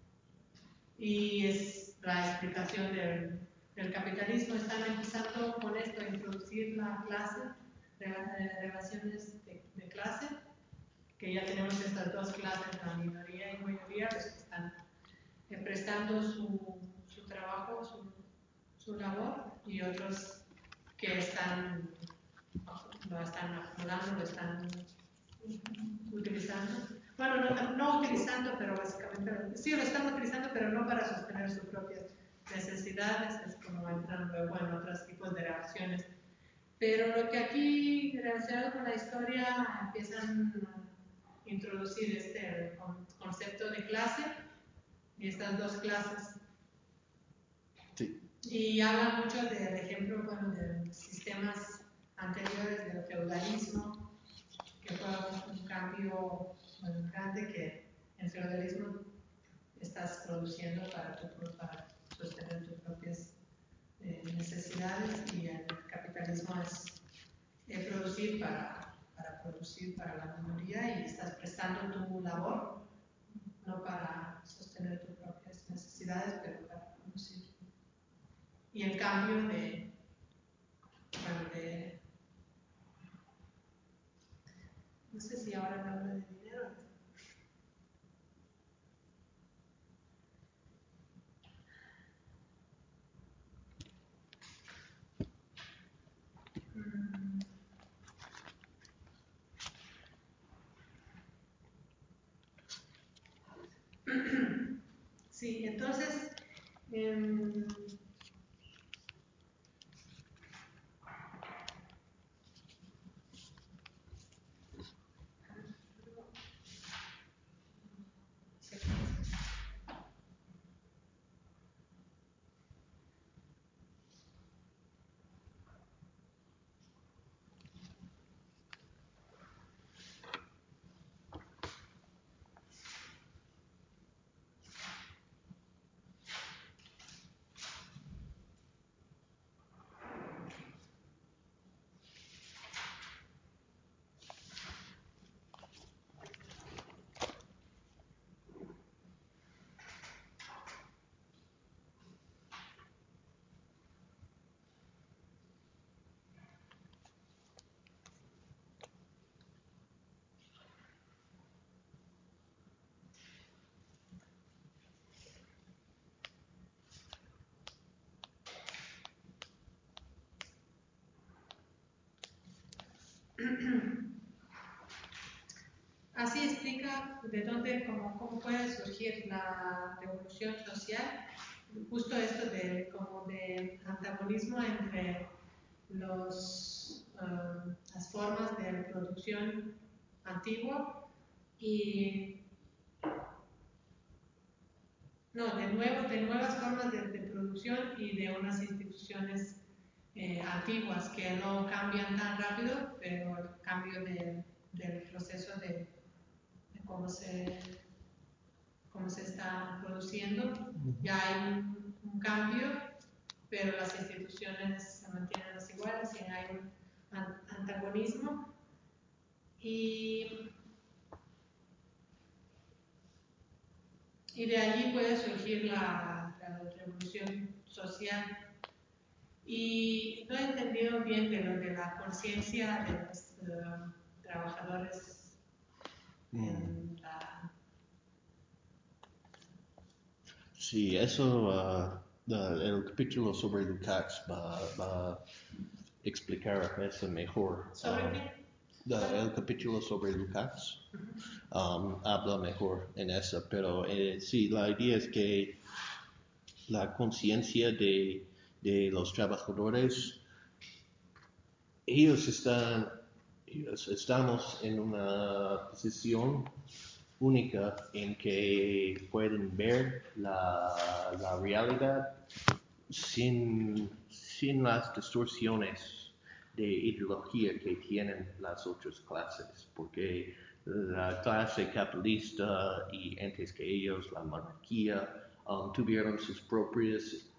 Y es la explicación del, del capitalismo. Están empezando con esto a introducir la clase, relaciones de, de clase, que ya tenemos estas dos clases, la minoría y mayoría, los que están eh, prestando su, su trabajo, su, su labor, y otros que están, lo están acumulando, lo están utilizando. Bueno, no, no utilizando, pero básicamente, sí lo están utilizando, pero no para sostener sus propias necesidades, es como entran luego en otros tipos de relaciones. Pero lo que aquí, relacionado con la historia, empiezan a introducir este concepto de clase y estas dos clases. Sí. Y habla mucho del ejemplo, bueno, de sistemas anteriores del feudalismo, que fue un cambio muy grande que en el feudalismo estás produciendo para, tu, para sostener tus propias eh, necesidades, y el capitalismo es eh, producir para, para producir para la minoría, y estás prestando tu labor no para sostener tus propias necesidades, pero para producir. Y el cambio de, bueno, de no sé si ahora me habla de dinero. Sí, entonces, eh, así explica de dónde, cómo, cómo puede surgir la revolución social, justo esto de, como de antagonismo entre los, uh, las formas de producción antigua y no, de nuevo, de nuevas formas de, de producción y de unas instituciones eh, antiguas que no cambian tan rápido, pero el cambio de, del proceso de, de cómo se cómo se está produciendo, ya hay un, un cambio, pero las instituciones se mantienen las iguales y hay un an antagonismo. Y, y de allí puede surgir la, la revolución social. Y no he entendido bien de lo de la conciencia de los uh, trabajadores mm. en la... Sí, eso, uh, uh, el capítulo sobre Lukács va, va a explicar eso mejor. ¿Sobre um, qué? Uh, el capítulo sobre Lukács um, habla mejor en eso, pero eh, sí, la idea es que la conciencia de, de los trabajadores, ellos están, ellos estamos en una posición única en que pueden ver la, la realidad sin, sin las distorsiones de ideología que tienen las otras clases, porque la clase capitalista y antes que ellos la monarquía um, tuvieron sus propias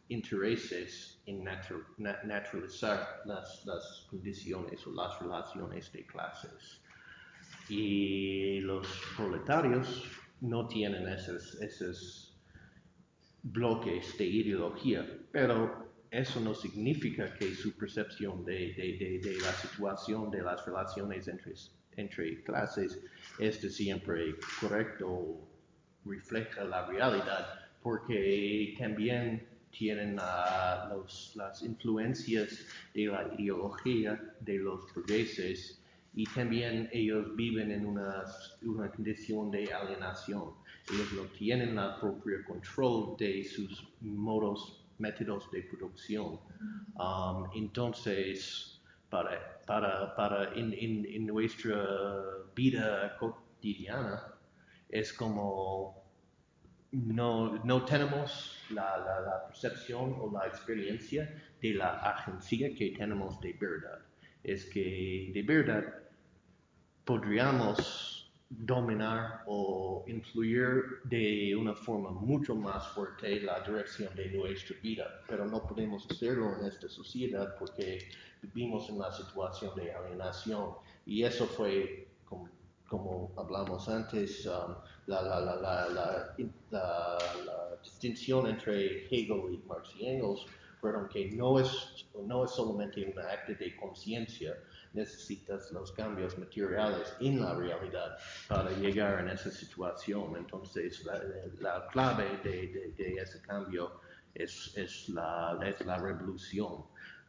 intereses en natu- na- naturalizar las, las condiciones o las relaciones de clases. Y los proletarios no tienen esos, esos bloques de ideología, pero eso no significa que su percepción de, de, de, de la situación de las relaciones entre, entre clases es de siempre correcto, refleja la realidad, porque también tienen uh, los, las influencias de la ideología de los burgueses y también ellos viven en una, una condición de alienación. Ellos no tienen el propio control de sus modos, métodos de producción. Um, entonces, para, para, para en, en, en nuestra vida cotidiana, es como no, no tenemos la, la, la percepción o la experiencia de la agencia que tenemos de verdad. Es que de verdad podríamos dominar o influir de una forma mucho más fuerte la dirección de nuestra vida, pero no podemos hacerlo en esta sociedad porque vivimos en una situación de alienación y eso fue como, como hablamos antes, um, la, la, la, la, la, la, la distinción entre Hegel y Marx y Engels fueron que no es, no es solamente un acto de conciencia, necesitas los cambios materiales en la realidad para llegar a esa situación. Entonces, la, la clave de, de, de ese cambio es, es, la, es la revolución.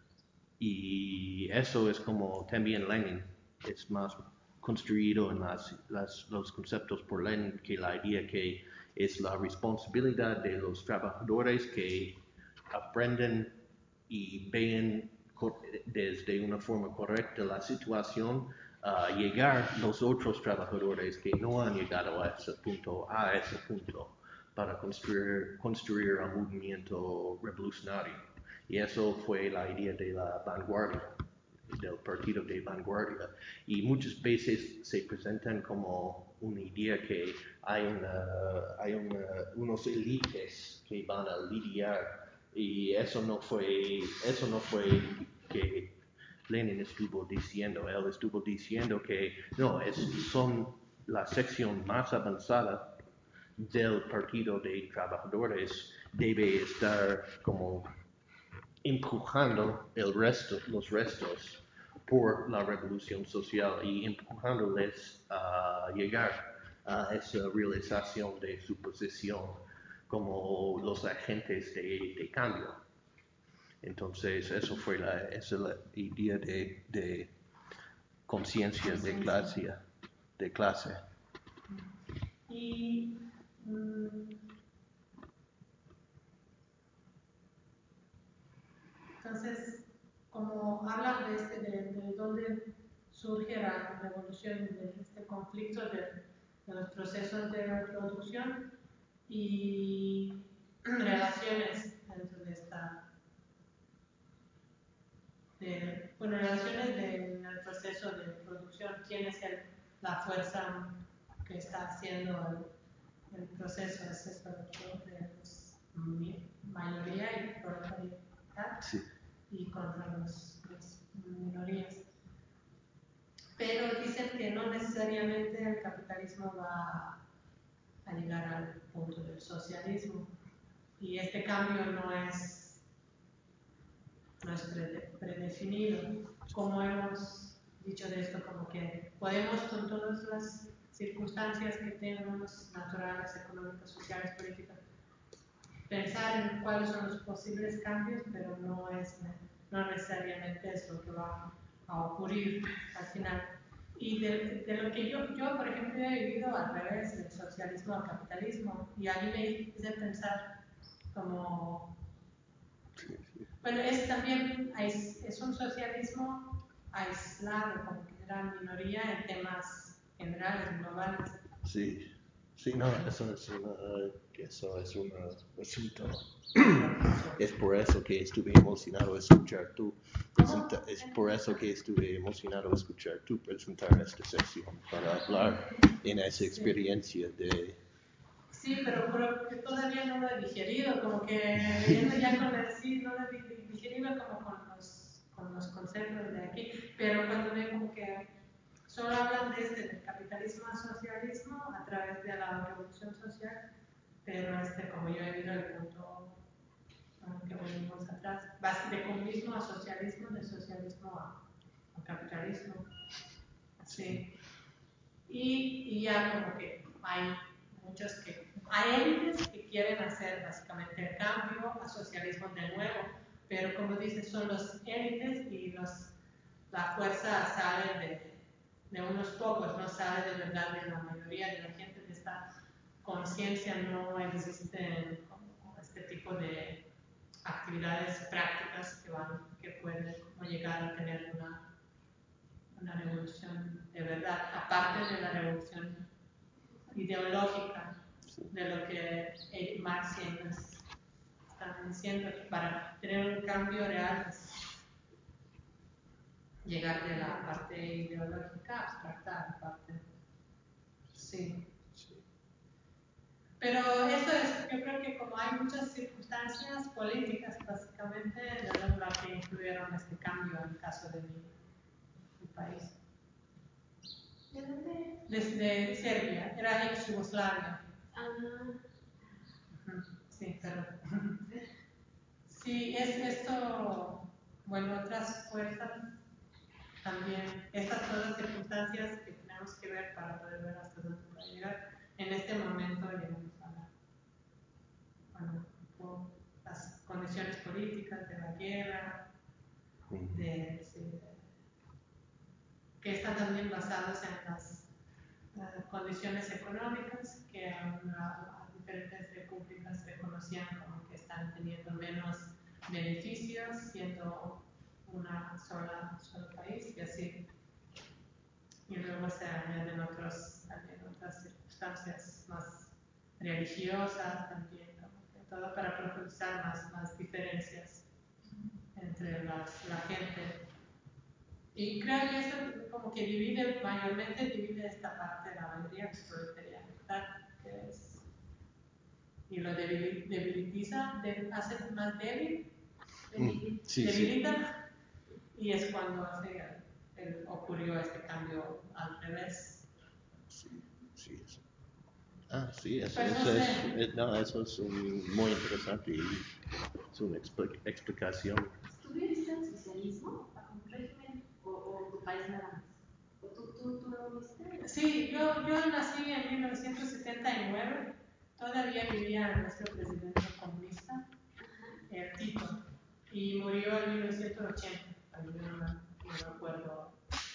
Y eso es como también Lenin es más construido en las, las, los conceptos por Lenin que la idea que es la responsabilidad de los trabajadores que aprenden y ven desde una forma correcta la situación, uh, llegar los otros trabajadores que no han llegado a ese punto, a ese punto, para construir, construir un movimiento revolucionario. Y eso fue la idea de la vanguardia, del partido de vanguardia. Y muchas veces se presentan como una idea que hay, una, hay una, unos élites que van a lidiar. Y eso no fue, eso no fue que Lenin estuvo diciendo. Él estuvo diciendo que no, es, son la sección más avanzada del partido de trabajadores debe estar como empujando el resto, los restos por la revolución social y empujándoles a llegar a esa realización de su posición como los agentes de, de cambio. Entonces, eso fue la, esa la idea de, de conciencia de clase, de clase. Y mm, entonces, como hablas de, este, de, de dónde surge la revolución, de este conflicto de, de los procesos de producción y relaciones dentro de esta, de, bueno, relaciones en el proceso de producción, quién es el, la fuerza que está haciendo el, el proceso, es esto de los, mayoría y proletariado. Sí. Y contra los, las minorías. Pero dicen que no necesariamente el capitalismo va a llegar al punto del socialismo. Y este cambio no es, no es predefinido. Como hemos dicho de esto, como que podemos con todas las circunstancias que tenemos, naturales, económicas, sociales, políticas, pensar en cuáles son los posibles cambios, pero no es no necesariamente es lo que va a ocurrir al final. Y de, de lo que yo, yo, por ejemplo, he vivido al revés, del socialismo al capitalismo, y a mí me hice pensar como, bueno, es también, es, es un socialismo aislado, como que era minoría en temas generales, globales. Sí. Sí, no, eso es, una, eso es un asunto. Es por eso que estuve emocionado a escuchar tú presentar, es por eso que estuve emocionado a escuchar tú presentar esta sesión, para hablar en esa experiencia de... Sí, pero creo que todavía no lo he digerido, como que viendo ya con el sí, no lo he digerido como con los, con los conceptos de aquí, pero cuando veo como que solo hablan de este, del capitalismo al socialismo a través de la revolución social, pero este, como yo he visto el punto uh, que volvimos atrás, va de comunismo a socialismo, de socialismo a, a capitalismo, sí. Y, y ya como que hay muchos que, hay élites que quieren hacer básicamente el cambio a socialismo de nuevo, pero como dices, son los élites y los, la fuerza sale de, de unos pocos, no sale de verdad de la mayoría de la gente. De esta conciencia no existe como este tipo de actividades prácticas que, van, que pueden como llegar a tener una una revolución de verdad, aparte de la revolución ideológica, de lo que Marx y Engels están diciendo, que para tener un cambio real es llegar de la parte ideológica abstracta a la parte. Sí. Pero eso es, yo creo que como hay muchas circunstancias políticas, básicamente, las que influyeron este cambio en el caso de mi, mi país. ¿De dónde? Desde Serbia, era ex Yugoslavia. Ah. Sí, pero. Sí, es esto, bueno, otras fuerzas también, estas todas circunstancias que tenemos que ver para poder ver hasta dónde puede llegar. En este momento llegamos a la, bueno, por las condiciones políticas de la guerra, de, sí, de, que están también basadas en las uh, condiciones económicas que a, a, a diferentes repúblicas reconocían como que están teniendo menos beneficios siendo una sola solo país y así. Y luego se añaden otros, también otras circunstancias más religiosas también, como que todo para profundizar más, más diferencias entre las, la gente. Y creo que esto como que divide, mayormente divide esta parte de la mayoría proletariada, que es, y lo debil, debilitiza, de, hace más débil, debil, sí, debilita, sí. Y es cuando hace, el, ocurrió este cambio al revés. Sí, sí, eso. Ah, sí, eso, pues eso, no, es, sé. es, no, eso es un, muy interesante y es una expl explicación. ¿Tuviste el socialismo bajo un régimen o, o tu país nada más? ¿O tú, tú, tú lo viste? Sí, yo, yo nací en mil novecientos setenta y nueve, todavía vivía nuestro presidente comunista, el Tito, y murió en mil novecientos ochenta, también no, no me acuerdo.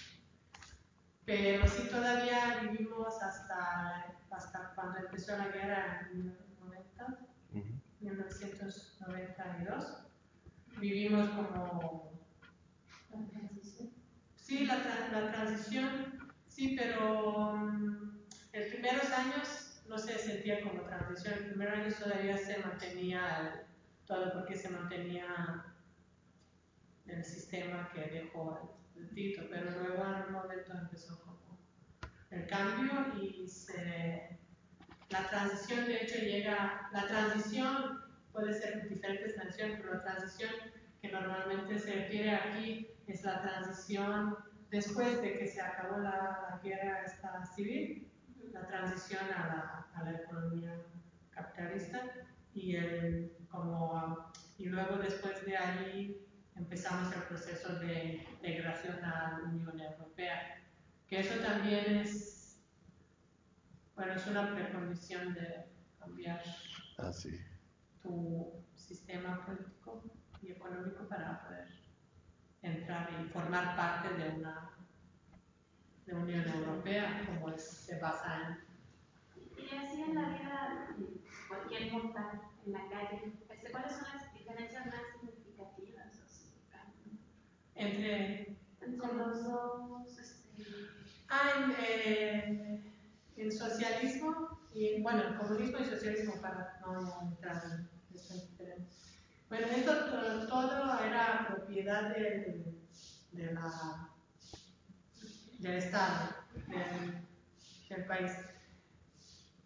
Pero sí, todavía vivimos hasta, hasta cuando empezó la guerra en mil novecientos noventa y dos. Vivimos como. ¿La transición? Sí, la, tra la transición, sí, pero um, en los primeros años no se sentía como transición. En los primeros años todavía se mantenía el, todo porque se mantenía el sistema que dejó el Tito, pero luego en un momento empezó como el cambio y se, la transición de hecho llega, la transición puede ser diferentes transiciones, pero la transición que normalmente se refiere aquí es la transición después de que se acabó la, la guerra esta civil, la transición a la, a la economía capitalista y, el, como, y luego después de ahí empezamos el proceso de integración a la Unión Europea, que eso también es, bueno, es una precondición de cambiar ah, sí. tu sistema político y económico para poder entrar y formar parte de una de Unión Europea, como es, se basa en. Y así en la vida de cualquier mortal en la calle, este, ¿cuáles son las diferencias más significativas o significantes? Entre, entre los dos. Este... Ah, en, eh, en socialismo, y bueno, el comunismo y socialismo para no entrar en estas diferencias. Bueno, esto todo era propiedad del, de la, del Estado, del, del país.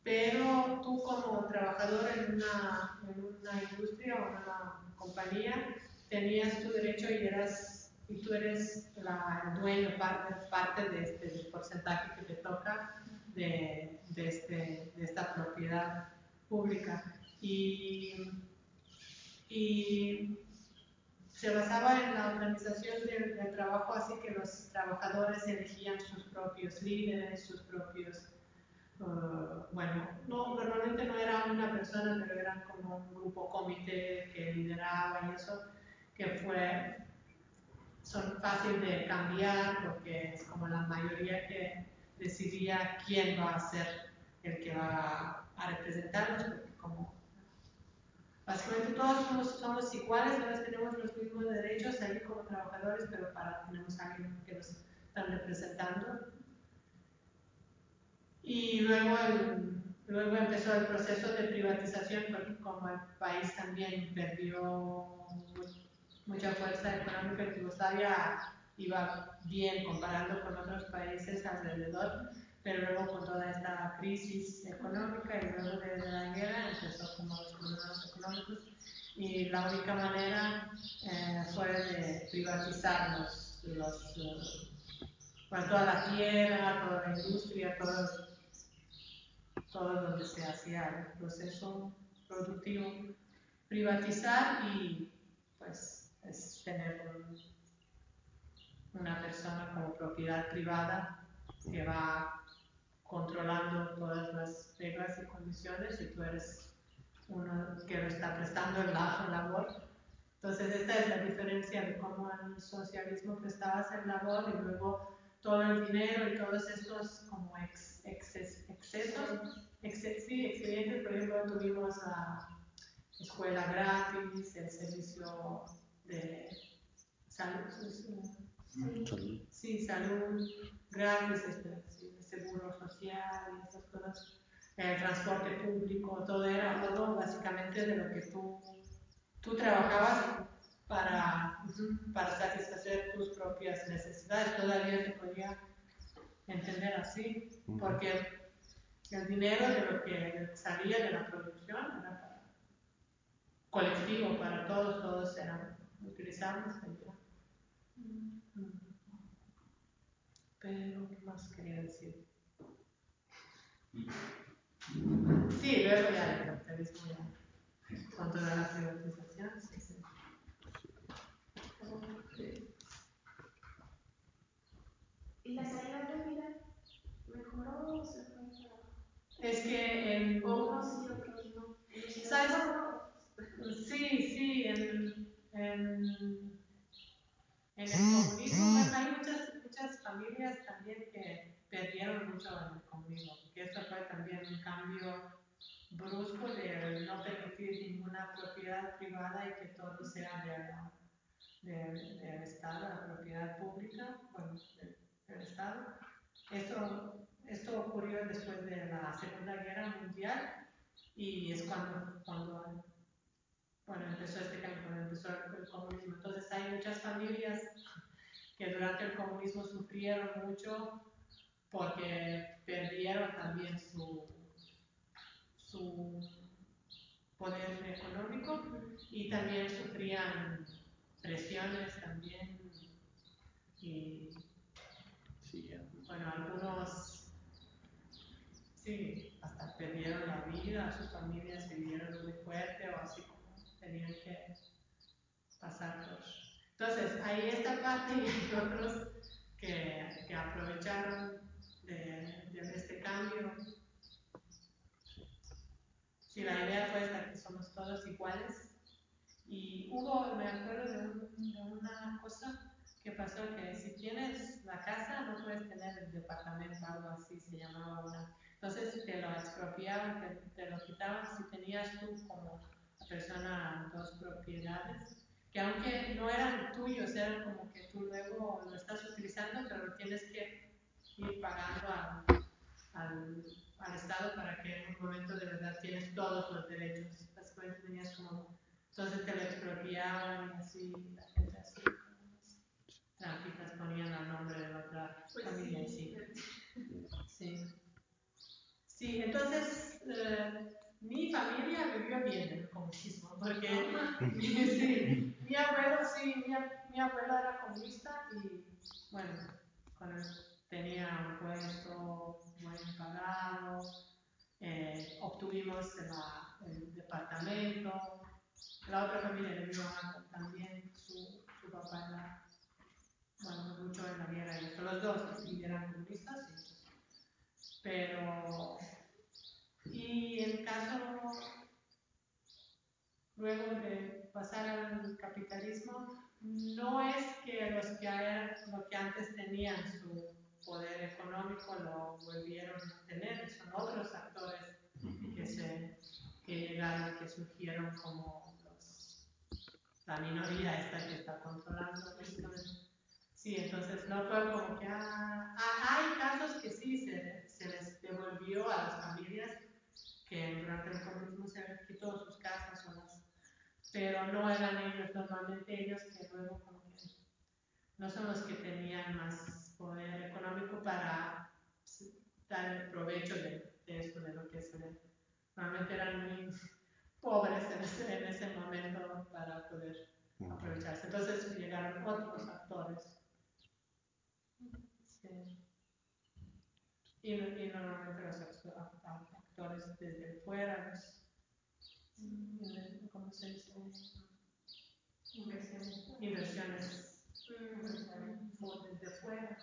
pero tú como trabajador en una, en una industria o en una compañía tenías tu derecho y eras y tú eres la, el dueño, parte, parte de este del porcentaje que te toca de, de, este, de esta propiedad pública. Y, y se basaba en la organización del, del trabajo, así que los trabajadores elegían sus propios líderes, sus propios, uh, bueno, no, normalmente no era una persona, pero eran como un grupo comité que lideraba y eso, que fue, son fáciles de cambiar porque es como la mayoría que decidía quién va a ser el que va a representarnos, porque como básicamente todos somos, somos iguales, todos tenemos los mismos derechos ahí como trabajadores, pero para tenemos a alguien que nos están representando. Y luego, el, luego empezó el proceso de privatización, porque como el país también perdió mucha fuerza económica, Yugoslavia iba bien comparando con otros países alrededor, pero luego con toda esta crisis económica y luego de la guerra empezó como los problemas económicos y la única manera eh, fue de privatizar los, los, los, bueno, toda la tierra, toda la industria, todo, todo donde se hacía el proceso productivo, privatizar y pues es tener un, una persona como propiedad privada que va controlando todas las reglas y condiciones y tú eres uno que lo está prestando la labor. Entonces esta es la diferencia de cómo el socialismo prestaba hacer labor y luego todo el dinero y todos estos como ex, exces, excesos, exces, sí, excedentes. Por ejemplo, tuvimos la escuela gratis, el servicio de salud, salud. Sí, salud gratis, este, sí, seguro social y esas cosas, el transporte público, todo era todo básicamente de lo que tú, tú trabajabas para, para satisfacer tus propias necesidades. Todavía se podía entender así, porque el dinero de lo que salía de la producción era para colectivo, para todos, todos eran utilizables. Pero, ¿qué más quería decir? Sí, luego ya el capitalismo ya, con toda la privatización, sí, sí. ¿Y la calidad de vida mejoró o se fue para abajo? Es que en... O unos sí, otros no. ¿Sabes? Sí, sí, en... en En el comunismo, bueno, hay muchas, muchas familias también que perdieron mucho en el comunismo, porque eso fue también un cambio brusco de no permitir ninguna propiedad privada y que todo sea de, de, del Estado, la propiedad pública, bueno, de, del Estado. Esto, esto ocurrió después de la Segunda Guerra Mundial y es cuando, cuando bueno, empezó este cambio, cuando empezó el comunismo. Entonces hay muchas familias que durante el comunismo sufrieron mucho porque perdieron también su, su poder económico y también sufrían presiones también y Sí, yeah. bueno, algunos sí, hasta perdieron la vida, sus familias se vivieron muy fuerte o así como tenían que pasar por. Entonces, hay esta parte y hay otros que, que aprovecharon de, de este cambio. Si la idea fue esta, que somos todos iguales. Y hubo, me acuerdo de, un, de una cosa que pasó, que si tienes la casa no puedes tener el departamento, algo así se llamaba una. Entonces te lo expropiaban, te, te lo quitaban si tenías tú como persona dos propiedades, que aunque no eran tuyos, eran como que tú luego lo estás utilizando, pero lo tienes que ir pagando al, al, al Estado para que en un momento de verdad tienes todos los derechos. Básicamente tenías como, entonces te lo expropiaban y así, la gente así, trampitas ponían al nombre de la otra pues familia, sí. sí. Sí. Sí, entonces eh, mi familia vivió bien el comunismo, porque sí, mi abuelo sí, mi, mi abuelo era comunista y bueno, con él tenía un puesto muy pagado, eh, obtuvimos la, el departamento, la otra familia de mi mamá también, su, su papá era, bueno, luchó en la guerra y los dos eran comunistas, sí, pero, y el caso, luego de pasar al capitalismo, no es que los que, eran, los que antes tenían su poder económico lo volvieron a tener, son otros actores que, se, que llegaron, que surgieron como los, la minoría esta que está controlando esto. Sí, entonces no fue como que ah, ah, hay casos que sí se, se les devolvió a las familias que durante el comunismo se les quitó sus casas o las, pero no eran ellos, normalmente ellos que luego como que no son los que tenían más poder económico para dar el provecho de, de esto, de lo que se les, normalmente eran muy pobres en ese, en ese momento para poder aprovecharse. Entonces llegaron otros actores. Sí. Y, y normalmente los actores desde fuera, los, ¿cómo se dice? Inversiones. Inversiones desde fuera.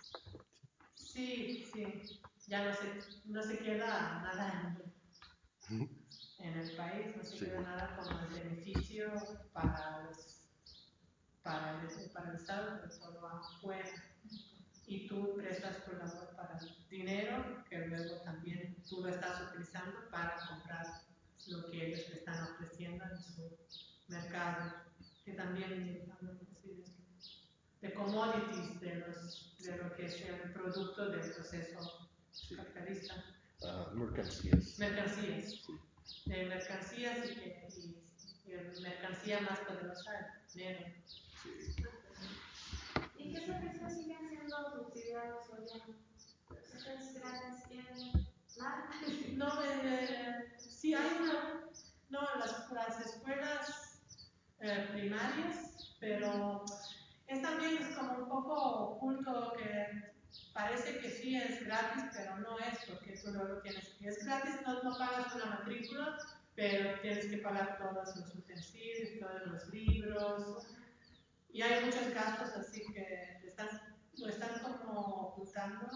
Sí, sí. Ya no se, no se queda nada en, en el país, no se sí. queda nada como el beneficio para, los, para, el, para el Estado, pero todo va afuera. Y tú prestas tu labor para dinero que luego también tú lo estás utilizando para comprar lo que ellos te están ofreciendo en su mercado, que también hablan de, de commodities, de, los, de lo que es el producto del proceso sí. capitalista. Uh, mercancías. Mercancías, sí. De mercancías y, que, y, y mercancía más poderosa, dinero. Sí. ¿Y qué profesiones siguen siendo subsidiados o ya no? ¿Profesiones grandes tienen mal? No, eh, sí hay una, no, las, las escuelas eh, primarias, pero es también es como un poco oculto que parece que sí es gratis, pero no es, porque tú luego tienes que, es gratis, no, no pagas una matrícula, pero tienes que pagar todos los utensilios, todos los libros. Y hay muchos gastos así que están, lo están como ocultando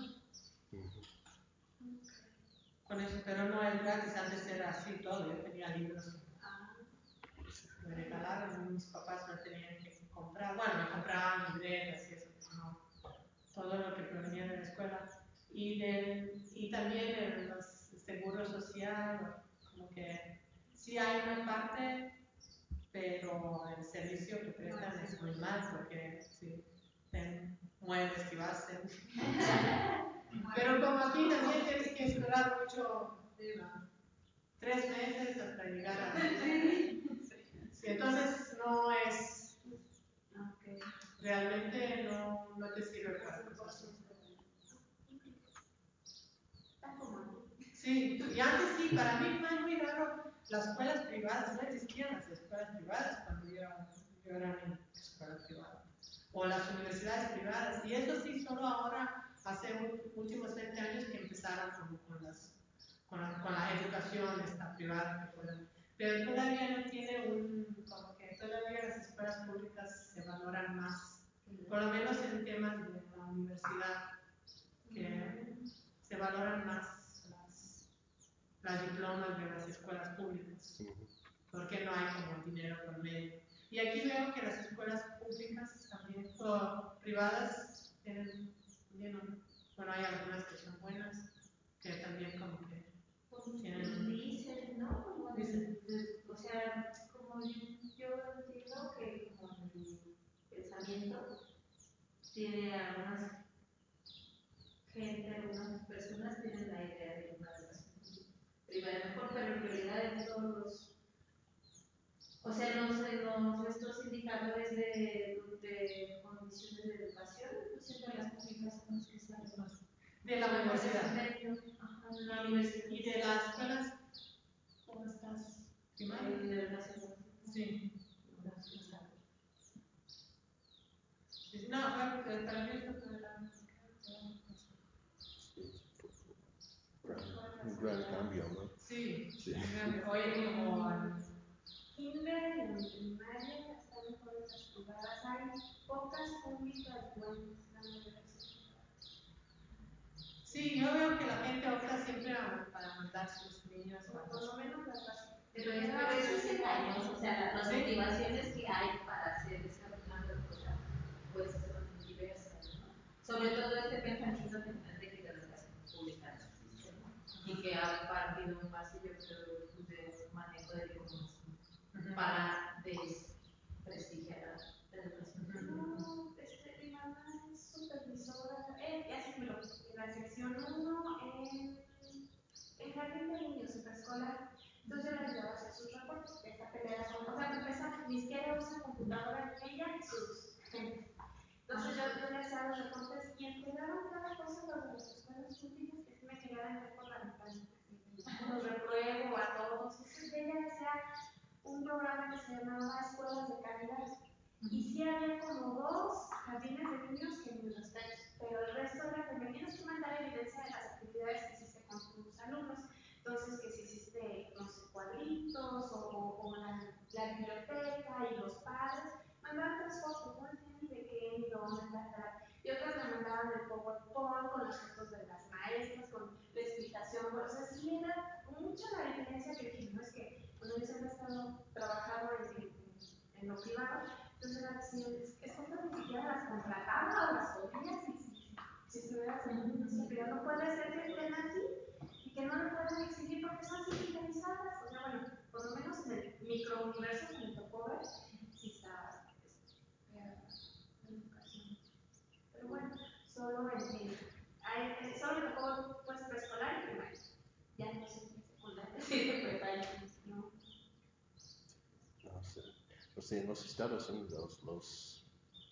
con eso, pero no es gratis, antes era así todo, yo tenía libros que me regalaron, mis papás no tenían que comprar, bueno, me compraban libretas y eso, no, todo lo que provenía de la escuela. Y, de, y también el los seguro social, como que sí hay una parte, pero el servicio que prestan es muy mal porque sí, ten muebles que basen. Pero como aquí también tienes que esperar mucho, ¿no? tres meses hasta llegar a... Sí, entonces no es... Okay. Realmente no, no te sirve para cosas. Sí, y antes sí, para mí fue muy raro. Las escuelas privadas, no existían las escuelas privadas cuando yo, yo era en escuela privada. O las universidades privadas. Y eso sí, solo ahora, hace un, últimos veinte años que empezaron como con, las, con, la, con la educación esta privada. Que fueron. Pero todavía no tiene un, como que todavía las escuelas públicas se valoran más. Por lo menos en temas de la universidad, que se valoran más las, las diplomas de las escuelas públicas, porque no hay como dinero por medio. Y aquí veo que las escuelas públicas también, o privadas, tienen, tienen, bueno, hay algunas que son buenas, que también como que tienen... Dicen, ¿no? Como Dicen. De, o sea, como yo entiendo que como mi pensamiento tiene algunas gente, algunas personas tienen la idea de una relación privada mejor, pero en realidad en todos los, o sea, en los, en los estos indicadores de, de condiciones de educación, pues siempre las públicas son las que salen más. De la universidad. Medio, ajá, de la y, universidad. y de las escuelas en educación. Sí. No, bueno, para mí esto fue la un gran cambio, ¿no? Sí, Sí. Oye, como al- Kinder y en primaria están mejor estructuradas. Hay pocas públicas buenas, la mayoría son Sí, yo veo que la gente opta siempre a- para mandar a sus niños a por las- lo menos las básicas. Pero es, pero eso es engañoso, o sea, la- las motivaciones que hay para hacer esa cosa, pues son diversas, ¿no? Sobre todo este pensamiento general de que la educación pública no existe, ¿no? Y que ha partido un paso, yo creo, de un manejo de información para desprestigiar la educación pública. No, este, mi mamá es supervisora, eh, ya se me lo en la sección uno en, en jardín de niños, en preescolar. Entonces yo le ayudaba a hacer sus reportes, que está peleada con, o sea, para empezar, ni siquiera usa computadora ni ella ni sus gentes. Entonces yo, yo le hacía los reportes y entregaban cada cosa para las escuelas públicas que sí me querían ver por la ventana. Los repruebo a todos. Entonces ella hacía un programa que se llamaba Escuelas de Calidad. Y sí había como dos jardines de niños que mis respetos, pero el resto era que me tienes que mandar evidencia de las actividades que hiciste con tus alumnos. Entonces, que si hiciste, no sé, cuadritos o, o, o la, la biblioteca y los padres, mandaban tres fotos, no entienden de qué, ni dónde, tal, tal. Y otras me mandaban el PowerPoint con las fotos de las maestras, con la explicación. O sea, sí era mucha la diferencia que dije, no es que, bueno, yo siempre he estado trabajando en, en, en lo privado. Entonces era así, es que estas ni siquiera las contrataba o las podía si, si, si estuviera haciendo una estupidez. No puede ser que estén así y que no lo puedan exigir porque son civilizadas. O sea, bueno, por lo menos en el microuniverso que me tocó ver, sí está fea la educación. Pero bueno, solo en, en hay, solo me tocó pues preescolar y primaria. Ya no sé, secundaria, sí, de prepa, ¿no? No sé, no sé, en los Estados Unidos los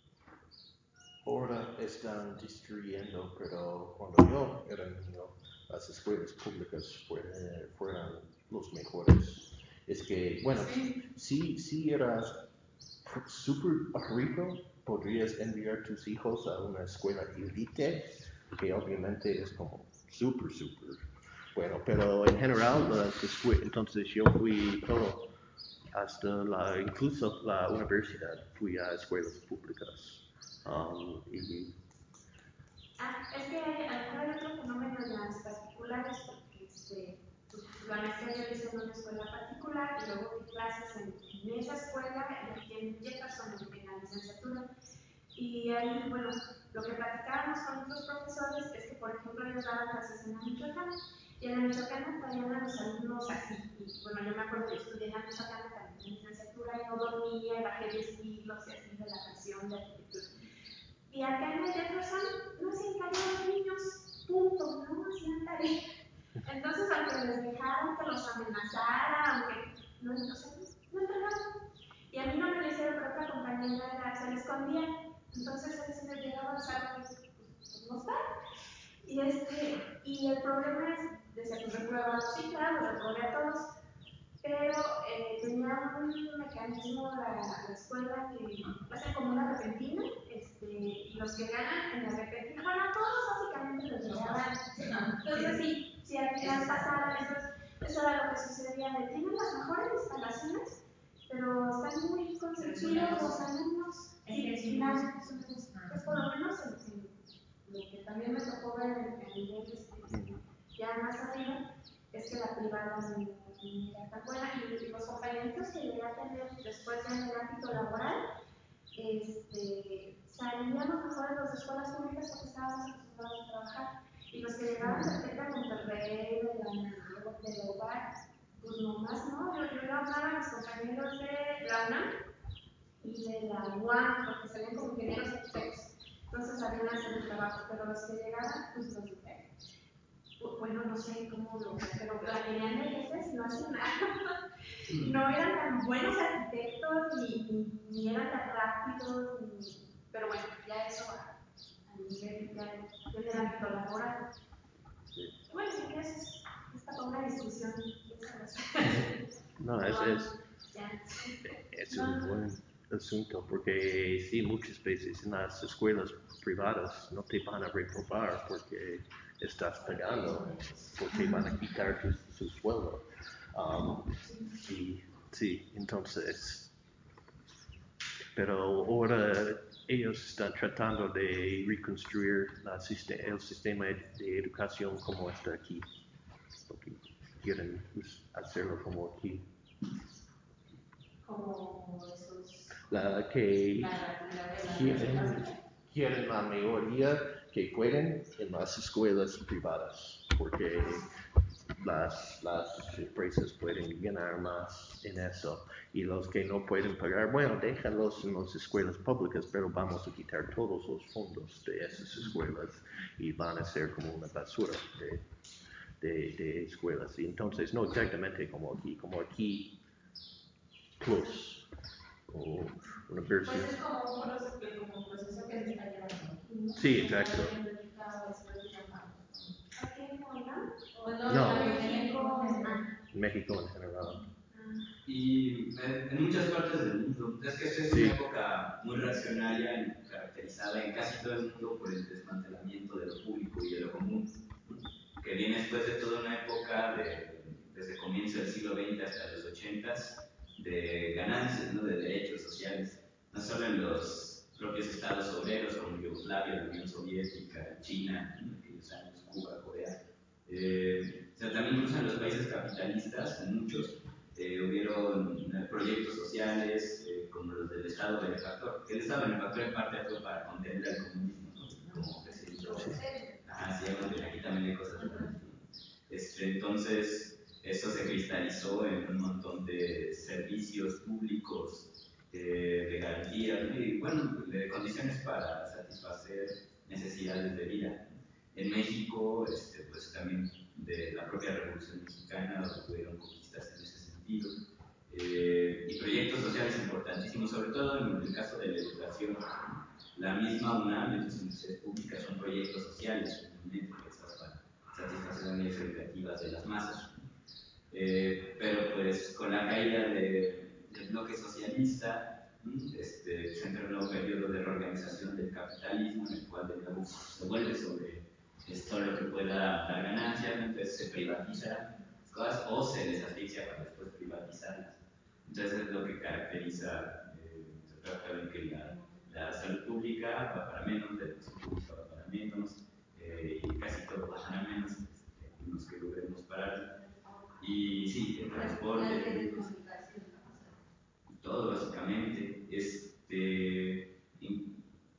ahora están destruyendo, pero cuando yo era niño, las escuelas públicas fueron, fueron los mejores. Es que, bueno, Sí. si, si eras súper rico, podrías enviar tus hijos a una escuela elite, que obviamente es como súper, súper bueno, pero en general, las escuelas, entonces yo fui todo hasta la, incluso la universidad, fui a escuelas públicas. Um, y, Ah, es que hay, a lo mejor hay otro fenómeno en las particulares, porque este, pues, la maestría yo la hice en una escuela particular y luego di clases en, en esa escuela y aquí en Jefferson, en, en la licenciatura. Y ahí, bueno, lo que platicábamos con otros profesores es que, por ejemplo, ellos daban clases en la Michoacana y en la Michoacana traían a los alumnos así. Y bueno, yo me acuerdo que estudié en la Michoacana también en licenciatura y no dormía, y bajé diez kilos y así de la presión de arquitectura. Y acá en el Jefferson no hacían tarea los niños, punto, no hacían tarea. Entonces, aunque les dejaron que los amenazara, aunque no, no, no entregaban. Y a mí no me lo hicieron, pero otra compañera era, se le escondía. Entonces, a veces me llegaba a salvar, pues, pues no está. Y, este, y el problema es, decía, pues reprueba, sí, claro, lo reprobé a todos. Pero eh, tenía un mecanismo la, la escuela que hace como una repentina, este, y los que ganan en la repentina, bueno, a todos básicamente los llevaban. Entonces, sí, si al final pasaban, entonces, eso era lo que sucedía. De, tienen las mejores instalaciones, pero están muy consentidos los alumnos. Sí, finalmente son pues por lo menos en, en lo que también me tocó ver en el nivel este, ya más arriba, es que la privada no era tan buena y los compañeritos que llegué a tener después en el ámbito laboral, este, salíamos mejor de las escuelas públicas porque estábamos acostumbrados a trabajar y los que llegaban de Tec de Monterrey, de la de la U B A C, pues nomás no, yo, yo hablaba a mis compañeros de la UNAM y de la U A M porque salían como ingenieros arquitectos, entonces sabían hacer el trabajo, pero los que llegaban, pues los de Tec. Bueno, no sé cómo lo, pero la querían de jefes y no hacían nada. No eran tan buenos arquitectos, ni, ni, ni eran tan rápidos, ni, pero bueno, ya eso a, a nivel ya en el ámbito laboral. Bueno, sí, eso es, es para una discusión. No, es, es, es un buen asunto porque sí, muchas veces en las escuelas privadas no te van a reprobar porque estás pagando, porque van a quitar tu, su sueldo. Um, y sí, entonces, pero ahora ellos están tratando de reconstruir la, el sistema de educación como está aquí, porque quieren hacerlo como aquí. Como esos. La que La gratuidad de la quieren, quieren la mayoría que jueguen en las escuelas privadas, porque las, las empresas pueden ganar más en eso. Y los que no pueden pagar, bueno, déjalos en las escuelas públicas, pero vamos a quitar todos los fondos de esas escuelas y van a ser como una basura de, de, de escuelas. Y entonces, no exactamente como aquí, como aquí, plus, o una versión. Pues es como un proceso, como un proceso que se está llevando. ¿No? Sí, exacto. ¿A qué onda? No, México. México en general. Y en, en muchas partes del mundo. Es que esta es Sí. una época muy reaccionaria, caracterizada en casi todo el mundo por el desmantelamiento de lo público y de lo común, que viene después de toda una época, de, desde comienzo del siglo veinte hasta los ochenta, de ganancias, ¿no? De derechos sociales, no solo en los propios estados obreros como Yugoslavia, la Unión Soviética, China, en aquellos años, Cuba, Corea, eh, sino también incluso en los países capitalistas, en muchos, eh, hubieron eh, proyectos sociales eh, como los del Estado benefactor, que el Estado benefactor en parte fue para contener el comunismo, ¿no? Como que se hizo, ajá, sí, aquí también hay cosas buenas, ¿no? Este, entonces, eso se cristalizó en un montón de servicios públicos, eh, de garantías, ¿no? Y bueno, de condiciones para satisfacer necesidades de vida. En México, este, pues también de la propia Revolución Mexicana hubieron conquistas en ese sentido, eh, y proyectos sociales importantísimos, sobre todo en el caso de la educación. La misma UNAM y sus universidades públicas son proyectos sociales, pensados para satisfacer las necesidades educativas de las masas. Eh, pero pues con la caída de, del bloque socialista, este, se entra en un nuevo periodo de reorganización del capitalismo, en el cual de nuevo se vuelve sobre todo lo que pueda dar ganancias, entonces se privatizan las cosas o se les asfixia para después privatizarlas. Entonces es lo que caracteriza, eh, se trata de que la, la salud pública va para menos, la educación pública va para menos, eh, y casi todo va para menos, este, los que logremos parar. Y sí, el transporte, todo básicamente. Este, y,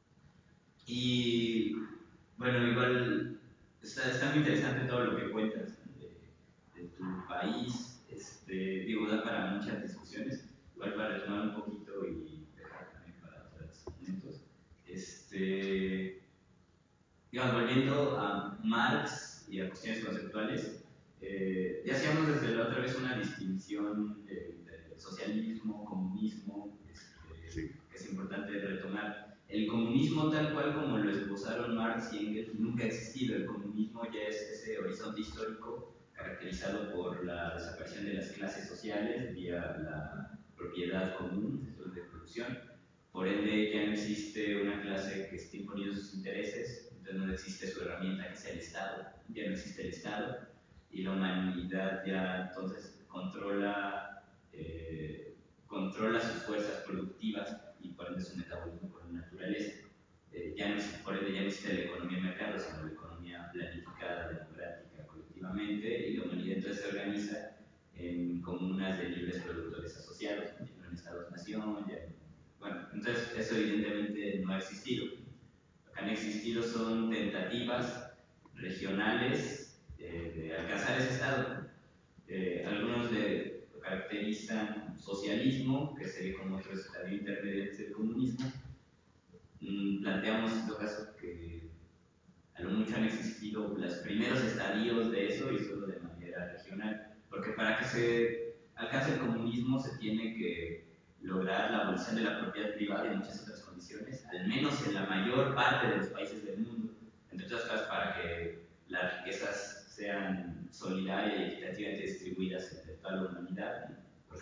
y bueno, igual está, está muy interesante todo lo que cuentas de, de tu país. Este, digo, da para muchas discusiones. Igual para retomar un poquito y dejar también para otros momentos. Este, digamos, volviendo a Marx y a cuestiones conceptuales, eh, ya hacíamos desde la otra vez una distinción de, de socialismo, comunismo, este, sí, que es importante retomar. El comunismo tal cual como lo esbozaron Marx y Engels nunca ha existido. El comunismo ya es ese horizonte histórico caracterizado por la desaparición de las clases sociales vía la propiedad común, métodos de producción. Por ende ya no existe una clase que esté imponiendo sus intereses, entonces no existe su herramienta que sea el Estado, ya no existe el Estado y la humanidad ya entonces controla, eh, controla sus fuerzas productivas y por ende su metabolismo por la naturaleza. Eh, ya no, por ende ya no existe la economía de mercado, sino la economía planificada, democrática, colectivamente, y la humanidad entonces se organiza en comunas de libres productores asociados, no en estados-nación, ya. Bueno, entonces eso evidentemente no ha existido. Lo que han existido son tentativas regionales eh, de alcanzar ese estado. Eh, algunos le lo caracterizan como socialismo, que sería como otro estadio intermedio del comunismo. Mm, planteamos en todo caso que a lo mucho han existido los primeros estadios de eso y solo de manera regional, porque para que se alcance el comunismo se tiene que lograr la abolición de la propiedad privada y muchas otras condiciones, al menos en la mayor parte de los países del mundo, entre otras cosas para que las riquezas sean solidarias y equitativamente distribuidas entre toda la humanidad, ¿no? Por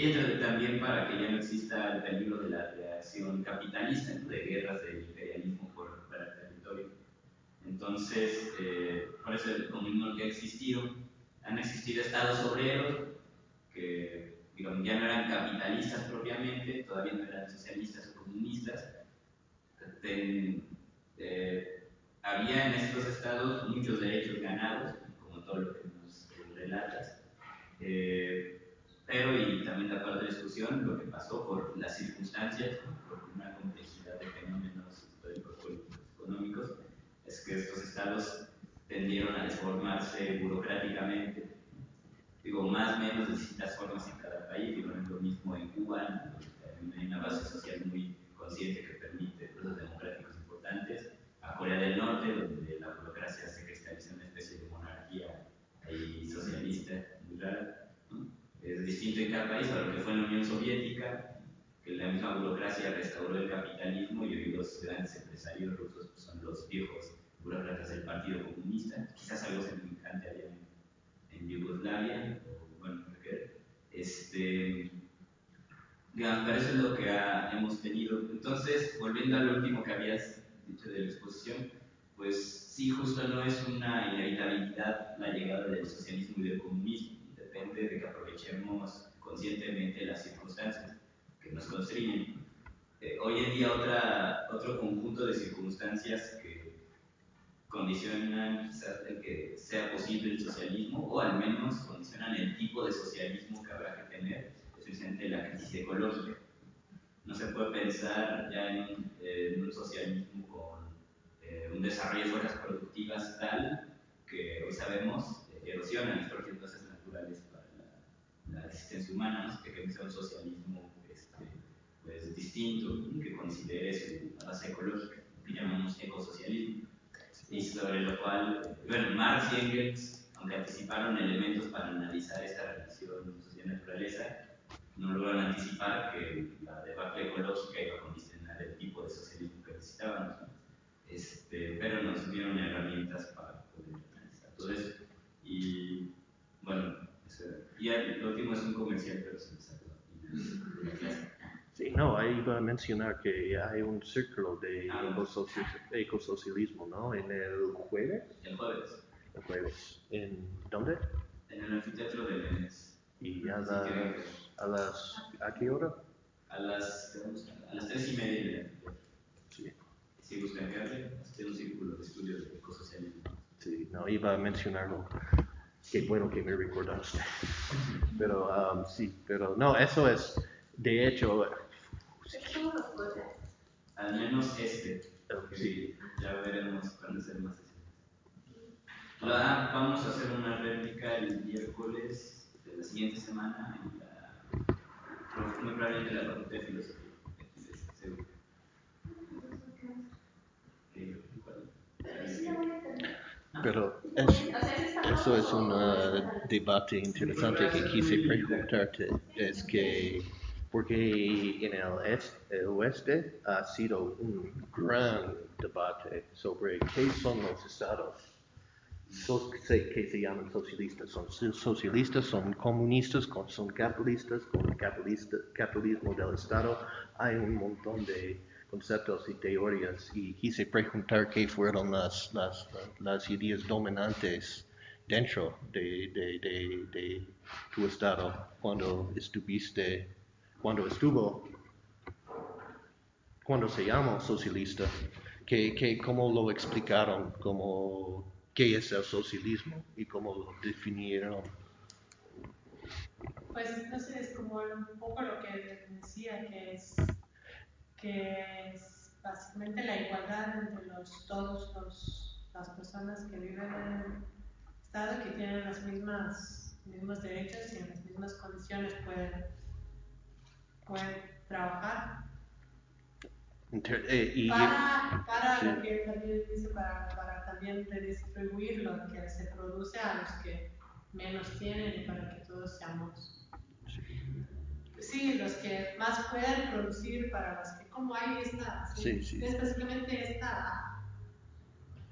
y entonces también para que ya no exista el peligro de la reacción capitalista, ¿no? De guerras de imperialismo por, por el territorio. Entonces, eh, por eso el comunismo que ha existido, han existido estados obreros que, digamos, ya no eran capitalistas propiamente, todavía no eran socialistas o comunistas. De, eh, había en estos estados muchos derechos ganados, como todo lo que nos relatas, eh, pero, y también da para otra discusión, lo que pasó por las circunstancias, por una complejidad de fenómenos históricos, políticos, económicos, es que estos estados tendieron a desformarse burocráticamente, digo, más o menos de distintas formas en cada país, digo, no es lo mismo en Cuba, donde hay una base social muy consciente que permite procesos democráticos importantes, a Corea del Norte, donde la burocracia se cristaliza en una especie de monarquía ahí socialista, muy rara, ¿no? Es distinto en cada país a lo que fue en la Unión Soviética, que la misma burocracia restauró el capitalismo y hoy los grandes empresarios rusos son los viejos burócratas del Partido Comunista, quizás algo semejante allá en, en Yugoslavia, o bueno, este, digamos, pero eso es lo que ha, hemos tenido. Entonces, volviendo a lo último que habías dicho de la exposición, pues sí, justo no es una inevitabilidad la llegada del socialismo y del comunismo, depende de que aprovechemos conscientemente las circunstancias que nos constriñen. Eh, hoy en día otra, otro conjunto de circunstancias que condicionan quizás el que sea posible el socialismo, o al menos condicionan el tipo de socialismo que habrá que tener, especialmente la crisis ecológica. No se puede pensar ya en un, eh, en un socialismo con eh, un desarrollo de fuerzas productivas tal que hoy sabemos eh, erosiona las propias bases naturales para la, la existencia humana, ¿no? Que queremos sea un socialismo este, pues, distinto, que considere su base ecológica, que llamamos ecosocialismo, y sobre lo cual, bueno, Marx y Engels, aunque anticiparon elementos para analizar esta relación sociedad-naturaleza, no lograron anticipar que la debacle ecológica iba a condicionar el tipo de socialismo que necesitábamos, ¿no? Este, pero nos dieron herramientas para poder analizar todo eso. Y bueno, eso, y el, lo último es un comercial, pero se me sacó de la clase. Sí, no, ahí iba a mencionar que hay un círculo de Ah, ecosocialismo, ecosocialismo, ¿no? En el jueves. El jueves. El jueves. ¿En dónde? En el anfiteatro de Lenes. ¿Y a las, a las, a qué hora? A las, a las tres y media de la anfiteatro. Sí. Si buscan verle, es un círculo de estudios de ecosocialismo. Sí, no, iba a mencionarlo. Qué bueno que me recordaste. Pero, um, sí, pero no, eso es, de hecho... ¿Cómo los jueves? Al menos este. Um, sí. Ya veremos cuándo hacer más sesiones. La, vamos a hacer una réplica el miércoles de la siguiente semana en la, muy probablemente en la Facultad de Filosofía. Seguro. Pero es, eso es un uh, debate interesante que quise preguntarte, es que porque en el, este, el oeste ha sido un gran debate sobre qué son los estados, so, que se llaman socialistas, son socialistas, son comunistas, son capitalistas, con el capitalista, capitalismo del estado, hay un montón de conceptos y teorías, y quise preguntar qué fueron las, las, las ideas dominantes dentro de, de, de, de tu estado cuando estuviste, cuando estuvo, cuando se llamó socialista, que, que cómo lo explicaron, cómo, qué es el socialismo y cómo lo definieron. Pues no sé, es como un poco lo que decía, que es que es básicamente la igualdad entre los, todos los, las personas que viven en el Estado, que tienen los mismas, mismos derechos y en las mismas condiciones pueden, pueden trabajar. Inter eh, y, para para sí. lo que también dice, para, para también redistribuir lo que se produce a los que menos tienen y para que todos seamos. Sí, los que más pueden producir, para los que, como hay esta, sí, Sí, sí. es básicamente esta,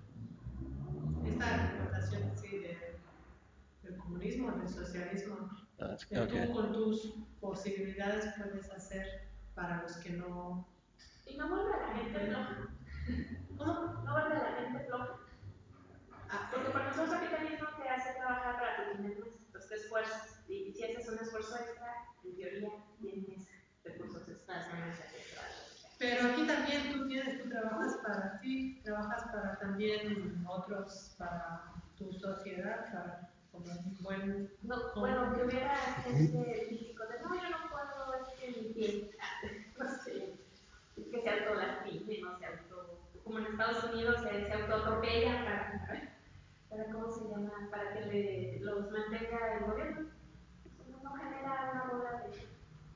esta interpretación sí, de, del comunismo, del socialismo, That's, que okay. tú con tus posibilidades puedes hacer para los que no... ¿Y no vuelve a la gente floja? ¿Cómo? ¿No vuelve a la gente floja? Ah, Porque por ejemplo, el capitalismo te hace trabajar para que tener más, entonces te esfuerzas. Y si haces un esfuerzo extra, en teoría tienes recursos extras, ganancias extras. pero aquí también tú tienes, tú trabajas para ti, trabajas para también otros, para tu sociedad, para como un buen... No, bueno, que hubiera gente típico de, no, yo no puedo, es que mi pie, no sé, es que se autolastime, no se auto, como en Estados Unidos se, se autoatropella para, para, ¿cómo se llama? Para que le, los mantenga el gobierno. No genera una bola de...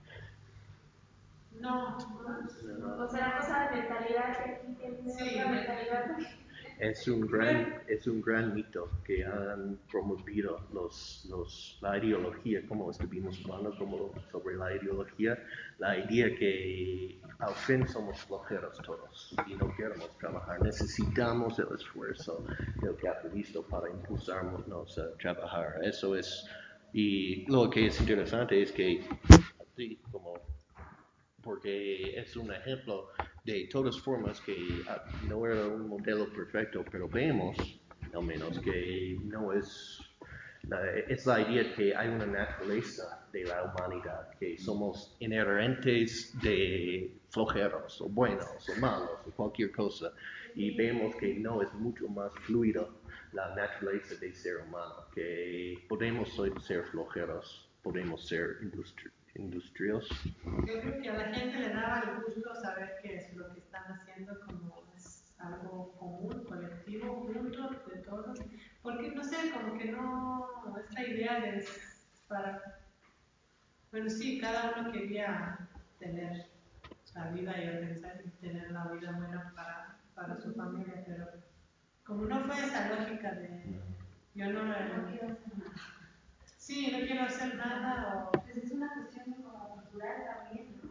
No, no, o será cosa de mentalidad que aquí tiene sí, otra mentalidad. Es un gran, es un gran mito que han promovido los, los, la ideología, como estuvimos hablando como sobre la ideología, la idea que al fin somos flojeros todos y no queremos trabajar, necesitamos el esfuerzo del capitalista para impulsarnos a trabajar, eso es, y lo que es interesante es que así como porque es un ejemplo de todas formas que uh, no era un modelo perfecto, pero vemos, al menos, que no es, la, es la idea que hay una naturaleza de la humanidad, que somos inherentes de flojeros, o buenos, o malos, o cualquier cosa, y vemos que no es mucho más fluido la naturaleza del ser humano, que podemos ser flojeros, podemos ser industri industrios. Yo creo que a la gente le daba el gusto saber que es lo que están haciendo como es algo común, colectivo, juntos, de todos, porque no sé, como que no, esta idea de para, bueno sí, cada uno quería tener la vida y organizar y tener la vida buena para, para su familia, pero como no fue esa lógica de yo no, No quiero hacer nada. sí, no quiero hacer nada o... Pues es una cuestión como cultural también, ¿no?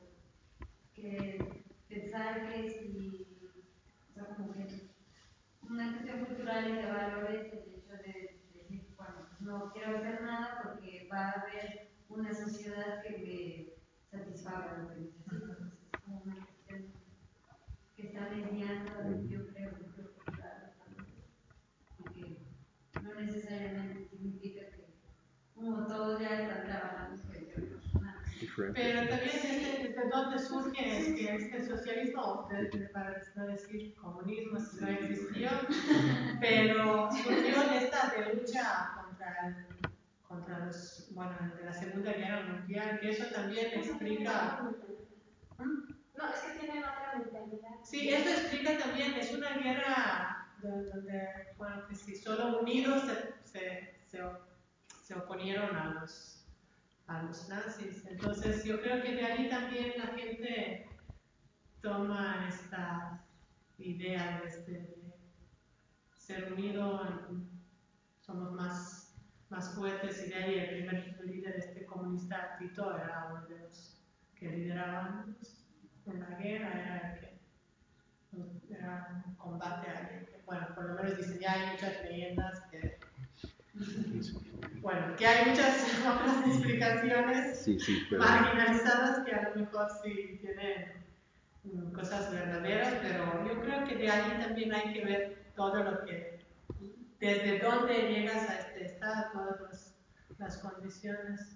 Que pensar que si, o sea, como que una cuestión cultural y de valores, el hecho de decir, bueno, pues no quiero hacer nada porque va a haber una sociedad que me satisfaga lo que necesito. Entonces es como una cuestión que está mediando, yo creo, yo creo cultural también, y que no necesariamente significa que como todos ya están trabajando, pues yo no, nada. Pero también desde, desde dónde surge este, este socialismo, desde, para no decir comunismo, si no existió, pero surgió de esta de lucha contra, el, contra los, bueno, de la Segunda Guerra Mundial, que eso también explica... ¿Mm? No, es que tienen otra mentalidad. Sí, eso explica también, es una guerra donde, bueno, que si solo unidos se, se, se, se oponieron a los, a los nazis. Entonces yo creo que de ahí también la gente toma esta idea de, este, de ser unido, somos más, más fuertes, y de ahí el primer líder este comunista Tito era uno de los que lideraban en la guerra, era el que era un combate a alguien que, bueno, por lo menos dicen, ya hay muchas leyendas que, bueno, que hay muchas otras explicaciones sí, sí, pero... marginalizadas que a lo mejor sí tienen um, cosas verdaderas, pero yo creo que de ahí también hay que ver todo lo que, desde dónde llegas a este estado, todas las, las condiciones.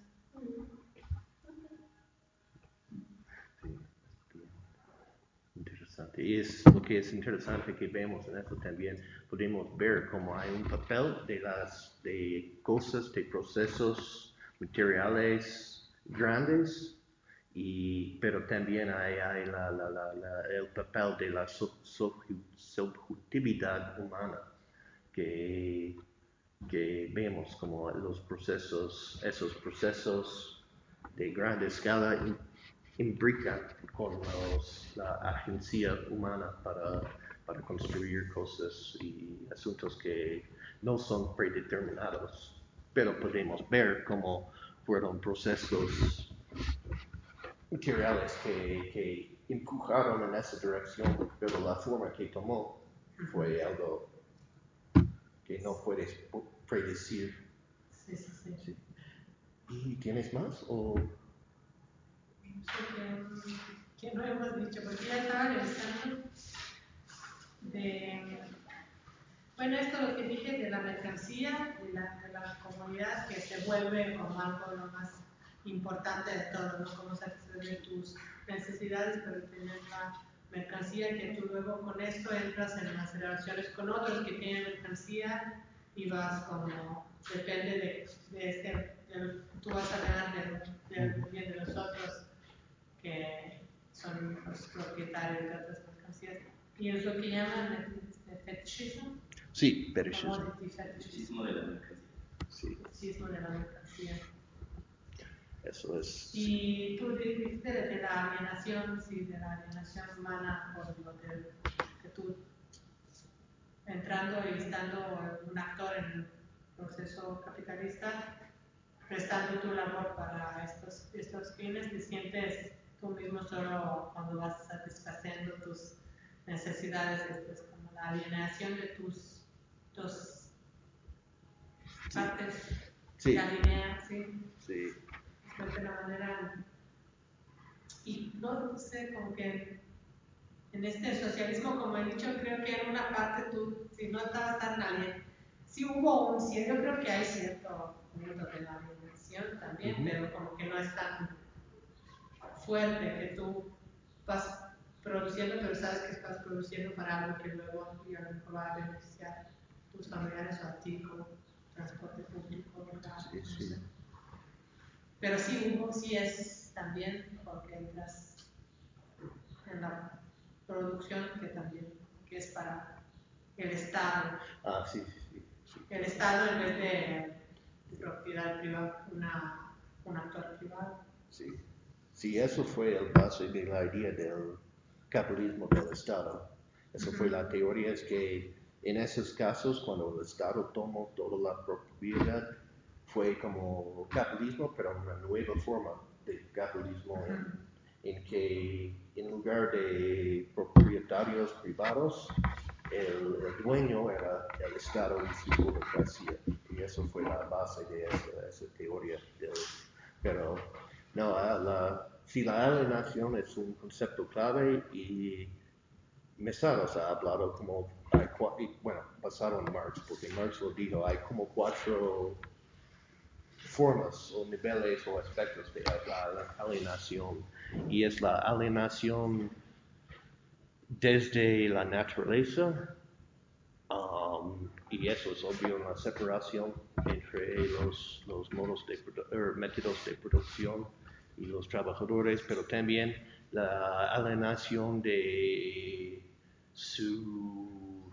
Interesante. Y es lo que es interesante que vemos en esto también, podemos ver cómo hay un papel de las de cosas, de procesos materiales grandes, y, pero también hay, hay la, la, la, la, el papel de la sub, sub, subjetividad humana, que, que vemos como los procesos, esos procesos de gran escala imbrican con los, la agencia humana para, para construir cosas y asuntos que no son predeterminados, pero podemos ver cómo fueron procesos materiales que, que empujaron en esa dirección, pero la forma que tomó fue algo que no puedes predecir. Sí, sí, sí. Sí. ¿Y tienes más? O... No sé qué, qué no hemos dicho, porque ya estaba revisando de, bueno, esto lo que dije de la mercancía, de la, de la comunidad que se vuelve como algo lo más importante de todo, ¿no? Cómo satisfacer tus necesidades, pero tienes la mercancía que tú luego con esto entras en las relaciones con otros que tienen mercancía y vas como, depende de, de este, de, tú vas a ganar de, de, de, de los otros que son los propietarios de otras mercancías. Y es lo que llaman el fetichismo. Sí, fetichismo. Fetichismo de la mercancía. Sí. Fetichismo de la mercancía. Eso es. Y tú dijiste de la alienación, sí, de la alienación humana por lo que, que tú, entrando y estando un actor en el proceso capitalista, prestando tu labor para estos, estos fines, te sientes tú mismo solo cuando vas satisfaciendo tus necesidades, es como la alienación de tus dos partes, sí. se alinean, sí. Sí. De la manera, y no sé, como que en este socialismo, como he dicho, creo que en una parte tú, si no estabas tan alien, sí hubo un cierto, yo creo que hay cierto punto de la alienación también, uh-huh. Pero como que no es tan fuerte que tú vas produciendo, pero sabes que estás produciendo para algo que luego va a beneficiar a tus familiares o a ti como transporte público, sí, no sí. sé. Pero sí hubo, sí es también porque entras en la producción que también, que es para el Estado. Ah, sí, sí, sí. sí. El Estado en vez de, de propiedad privada, una, un actor privado. Sí. Sí, eso fue el base de la idea del capitalismo del Estado. Eso uh-huh. fue la teoría, es que en esos casos, cuando el Estado tomó toda la propiedad, fue como capitalismo, pero una nueva forma de capitalismo uh-huh. en, en que en lugar de propietarios privados, el, el dueño era el Estado y su burocracia. Y eso fue la base de esa, esa teoría. Del, pero no, la, si la alienación es un concepto clave y Mesaros ha hablado como, hay, bueno, basado en Marx, porque Marx lo dijo, hay como cuatro formas o niveles o aspectos de la alienación. Y es la alienación desde la naturaleza, um, y eso es obvio, una separación entre los, los modos de er, métodos de producción y los trabajadores, pero también la alienación de su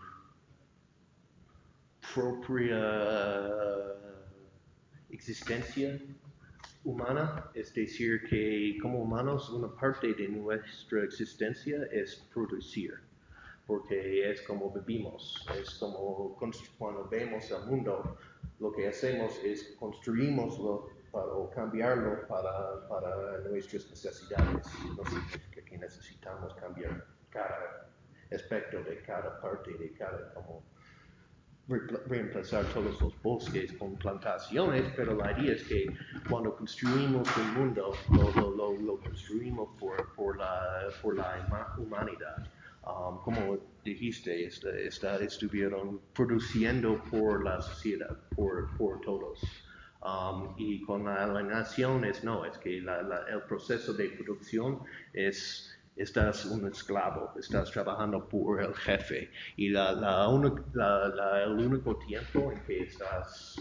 propia existencia humana, es decir, que como humanos una parte de nuestra existencia es producir, porque es como vivimos, es como cuando vemos el mundo, lo que hacemos es construimoslo para, o cambiarlo para, para nuestras necesidades. No significa que necesitamos cambiar cada aspecto de cada parte, de cada como reemplazar todos los bosques con plantaciones, pero la idea es que cuando construimos el mundo, lo, lo, lo, lo construimos por, por, la, por la humanidad. Um, como dijiste, está, está, estuvieron produciendo por la sociedad, por, por todos. Um, y con la alienación es no, es que la, la, el proceso de producción es... Estás un esclavo, estás trabajando por el jefe y la, la, la, la, el único tiempo en que estás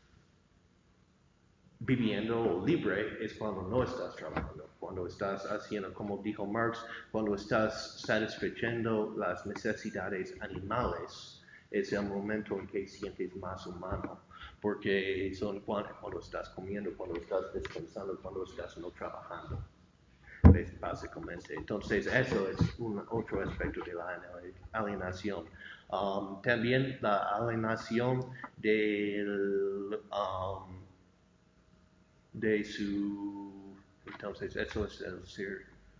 viviendo libre es cuando no estás trabajando, cuando estás haciendo, como dijo Marx, cuando estás satisfaciendo las necesidades animales, es el momento en que sientes más humano, porque son cuando, cuando estás comiendo, cuando estás descansando, cuando estás no trabajando. Básicamente. Entonces, eso es un otro aspecto de la alienación. Um, también la alienación del, um, de su... Entonces, eso es el ser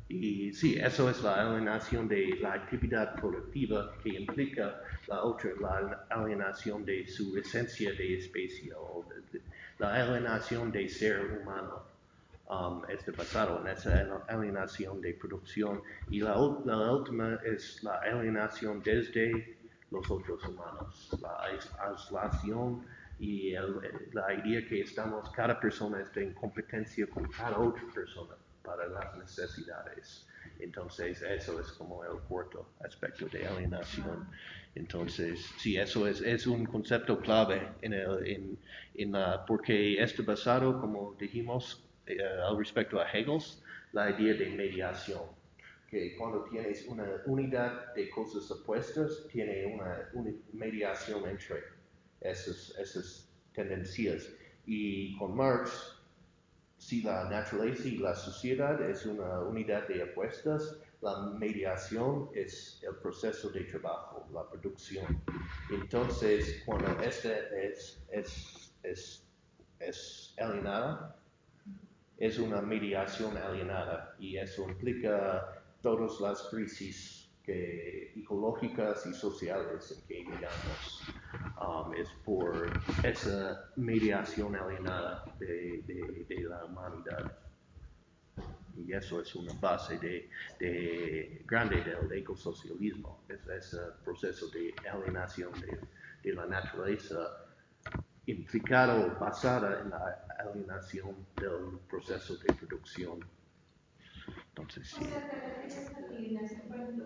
Y sí, eso es la alienación de la actividad productiva que implica la otra, la alienación de su esencia de especie o de, de, la alienación de ser humano. Um, este basado en esa alienación de producción y la, la última es la alienación desde los otros humanos, la aislación y el, la idea que estamos, cada persona está en competencia con cada otra persona para las necesidades. Entonces, eso es como el cuarto aspecto de alienación. Entonces, sí, eso es, es un concepto clave en el, en, en la, porque este basado, como dijimos, eh, al respecto a Hegel, la idea de mediación, que cuando tienes una unidad de cosas opuestas, tiene una, una mediación entre esas, esas tendencias. Y con Marx, si la naturaleza y la sociedad es una unidad de opuestas, la mediación es el proceso de trabajo, la producción. Entonces, cuando esta es, es, es, es alienada, es una mediación alienada y eso implica todas las crisis que, ecológicas y sociales en que vivamos. Um, es por esa mediación alienada de, de, de la humanidad. Y eso es una base de, de grande del ecosocialismo, es ese proceso de alienación de, de la naturaleza implicado o basada en la alienación del proceso de producción. Entonces, sí. O sea, te refieres a la alienación, por ejemplo,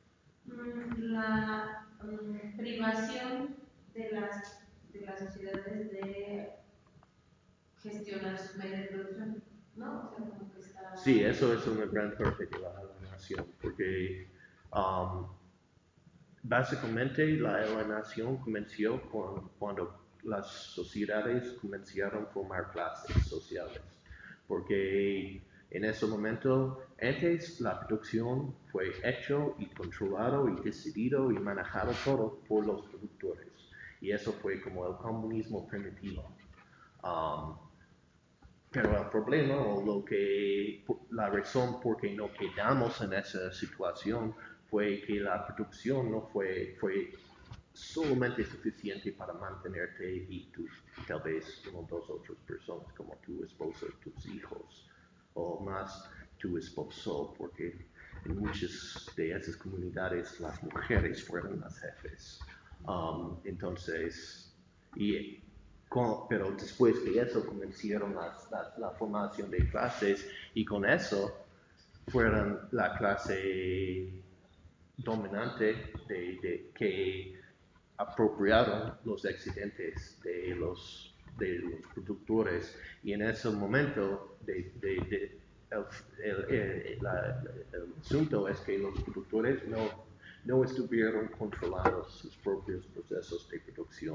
la um, privación de las, de las sociedades de gestionar sus medios de producción, ¿no? O sea, como que está... Sí, eso es una gran parte de la alienación, porque um, básicamente la alienación comenzó con, cuando las sociedades comenzaron a formar clases sociales, porque en ese momento, antes la producción fue hecho y controlado y decidido y manejado todo por los productores, y eso fue como el comunismo primitivo. Um, pero el problema o lo que, la razón por que no quedamos en esa situación fue que la producción no fue, fue solamente suficiente para mantenerte y tus, tal vez como dos otras personas, como tu esposa, tus hijos, o más tu esposo, porque en muchas de esas comunidades las mujeres fueron las jefes. Um, entonces, y con, pero después de eso comenzaron las, las, la formación de clases y con eso fueron la clase dominante de, de, que apropiaron los excedentes de los, de los productores y en ese momento de, de, de, el, el, el, la, el asunto es que los productores no, no estuvieron controlando sus propios procesos de producción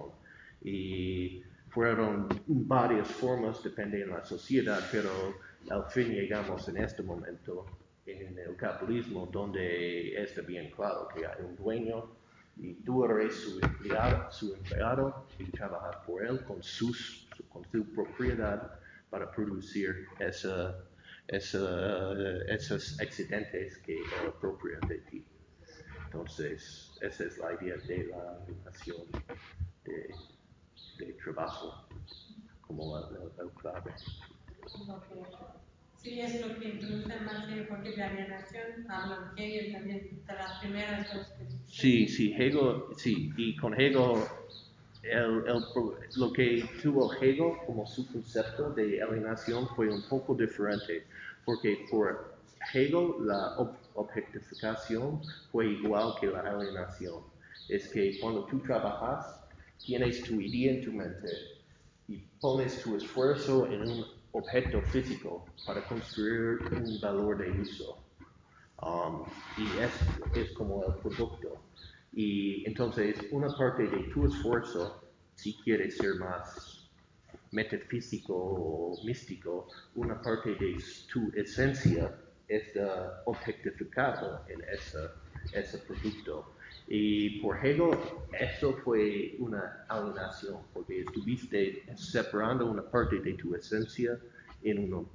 y fueron varias formas, depende de la sociedad, pero al fin llegamos en este momento en el capitalismo donde está bien claro que hay un dueño y tú eres su empleado, su empleado y trabajas por él con, sus, con su propiedad para producir esa, esa, esos excedentes que él apropia de ti. Entonces, esa es la idea de la alienación de, de trabajo como el, el clave. Okay. Sí, es lo que introduce más bien, porque de alienación hablan Hegel también, de las primeras dos que dice. Sí, sí, Hegel, sí, y con Hegel, el, el, lo que tuvo Hegel como su concepto de alienación fue un poco diferente, porque por Hegel la ob objetificación fue igual que la alienación. Es que cuando tú trabajas, tienes tu idea en tu mente y pones tu esfuerzo en un objeto físico para construir un valor de uso. Um, y es, es como el producto. Y entonces una parte de tu esfuerzo, si quieres ser más metafísico o místico, una parte de tu esencia está objetificada en ese, ese producto. Y por Hegel, eso fue una alienación, porque estuviste separando una parte de tu esencia en un,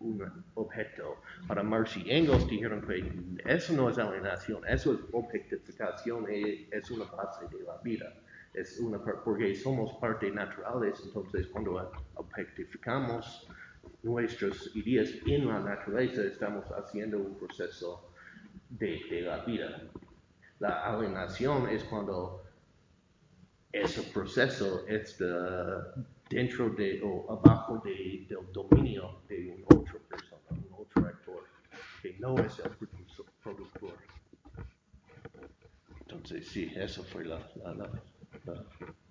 un objeto. Para Marx y Engels dijeron que eso no es alienación, eso es objetificación, es una base de la vida. Es una, porque somos parte naturales, entonces cuando objetificamos nuestras ideas en la naturaleza, estamos haciendo un proceso de, de la vida. La alienación es cuando ese proceso está dentro de o abajo de, del dominio de una otra persona, un otro actor, que no es el productor. Entonces, sí, eso fue la... la, la, la.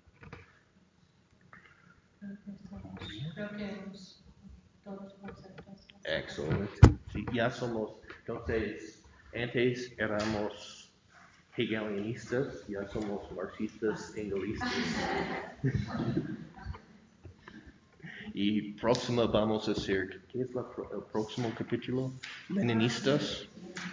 Creo que hemos todos los conceptos. Excelente. Sí, ya somos, entonces, antes éramos hegelianistas, ya somos marxistas, engelistas. Y próxima vamos a ser, ¿qué es la, el próximo capítulo? Leninistas.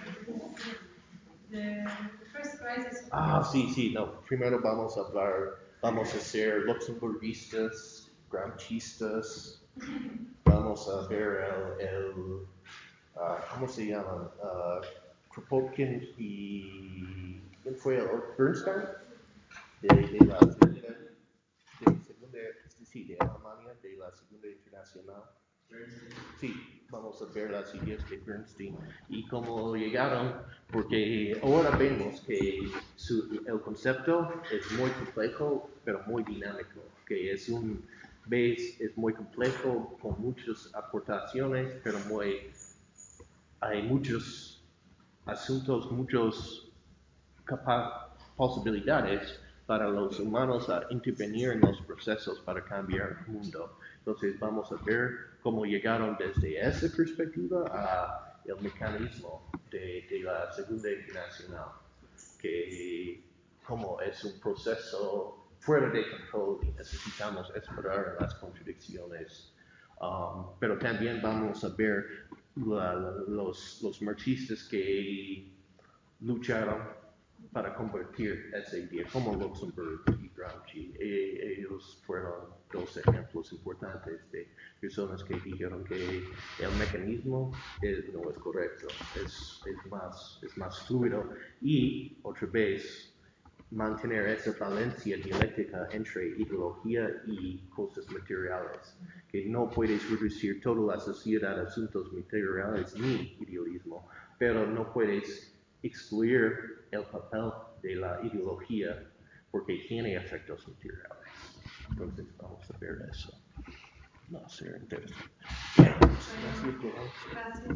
The first crisis. Ah, sí, sí, no. Primero vamos a hablar, vamos a ser luxemburguistas, gramscistas. Vamos a ver el, el uh, ¿cómo se llaman? Uh, Kropotkin y ¿quién fue el Bernstein? De, de la segunda, de segunda, sí, de Alemania, de la Segunda Internacional. Sí, vamos a ver las ideas de Bernstein y cómo llegaron, porque ahora vemos que su, el concepto es muy complejo, pero muy dinámico, que es un, ves, es muy complejo, con muchas aportaciones, pero muy, hay muchos asuntos, muchas posibilidades para los humanos a intervenir en los procesos para cambiar el mundo. Entonces vamos a ver cómo llegaron desde esa perspectiva a el mecanismo de, de la Segunda Internacional, que como es un proceso fuera de control y necesitamos esperar las contradicciones. Um, pero también vamos a ver la, la, los, los marxistas que lucharon para convertir esa idea, como Luxemburg y Gramsci. E, ellos fueron dos ejemplos importantes de personas que dijeron que el mecanismo es, no es correcto, es, es, más, es más fluido y, otra vez, mantener esa valencia dialéctica entre ideología y cosas materiales, que no puedes reducir toda la sociedad a asuntos materiales ni idealismo, pero no puedes excluir el papel de la ideología porque tiene efectos materiales. Entonces vamos a ver eso. Va a ser interesante. Gracias.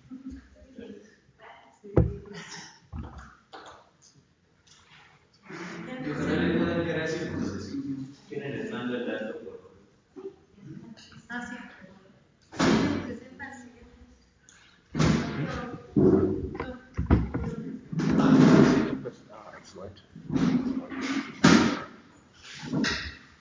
Y ojalá le puedan quedar círculos. ¿Quién les manda el dato? Ah, sí. Que sepan, sí.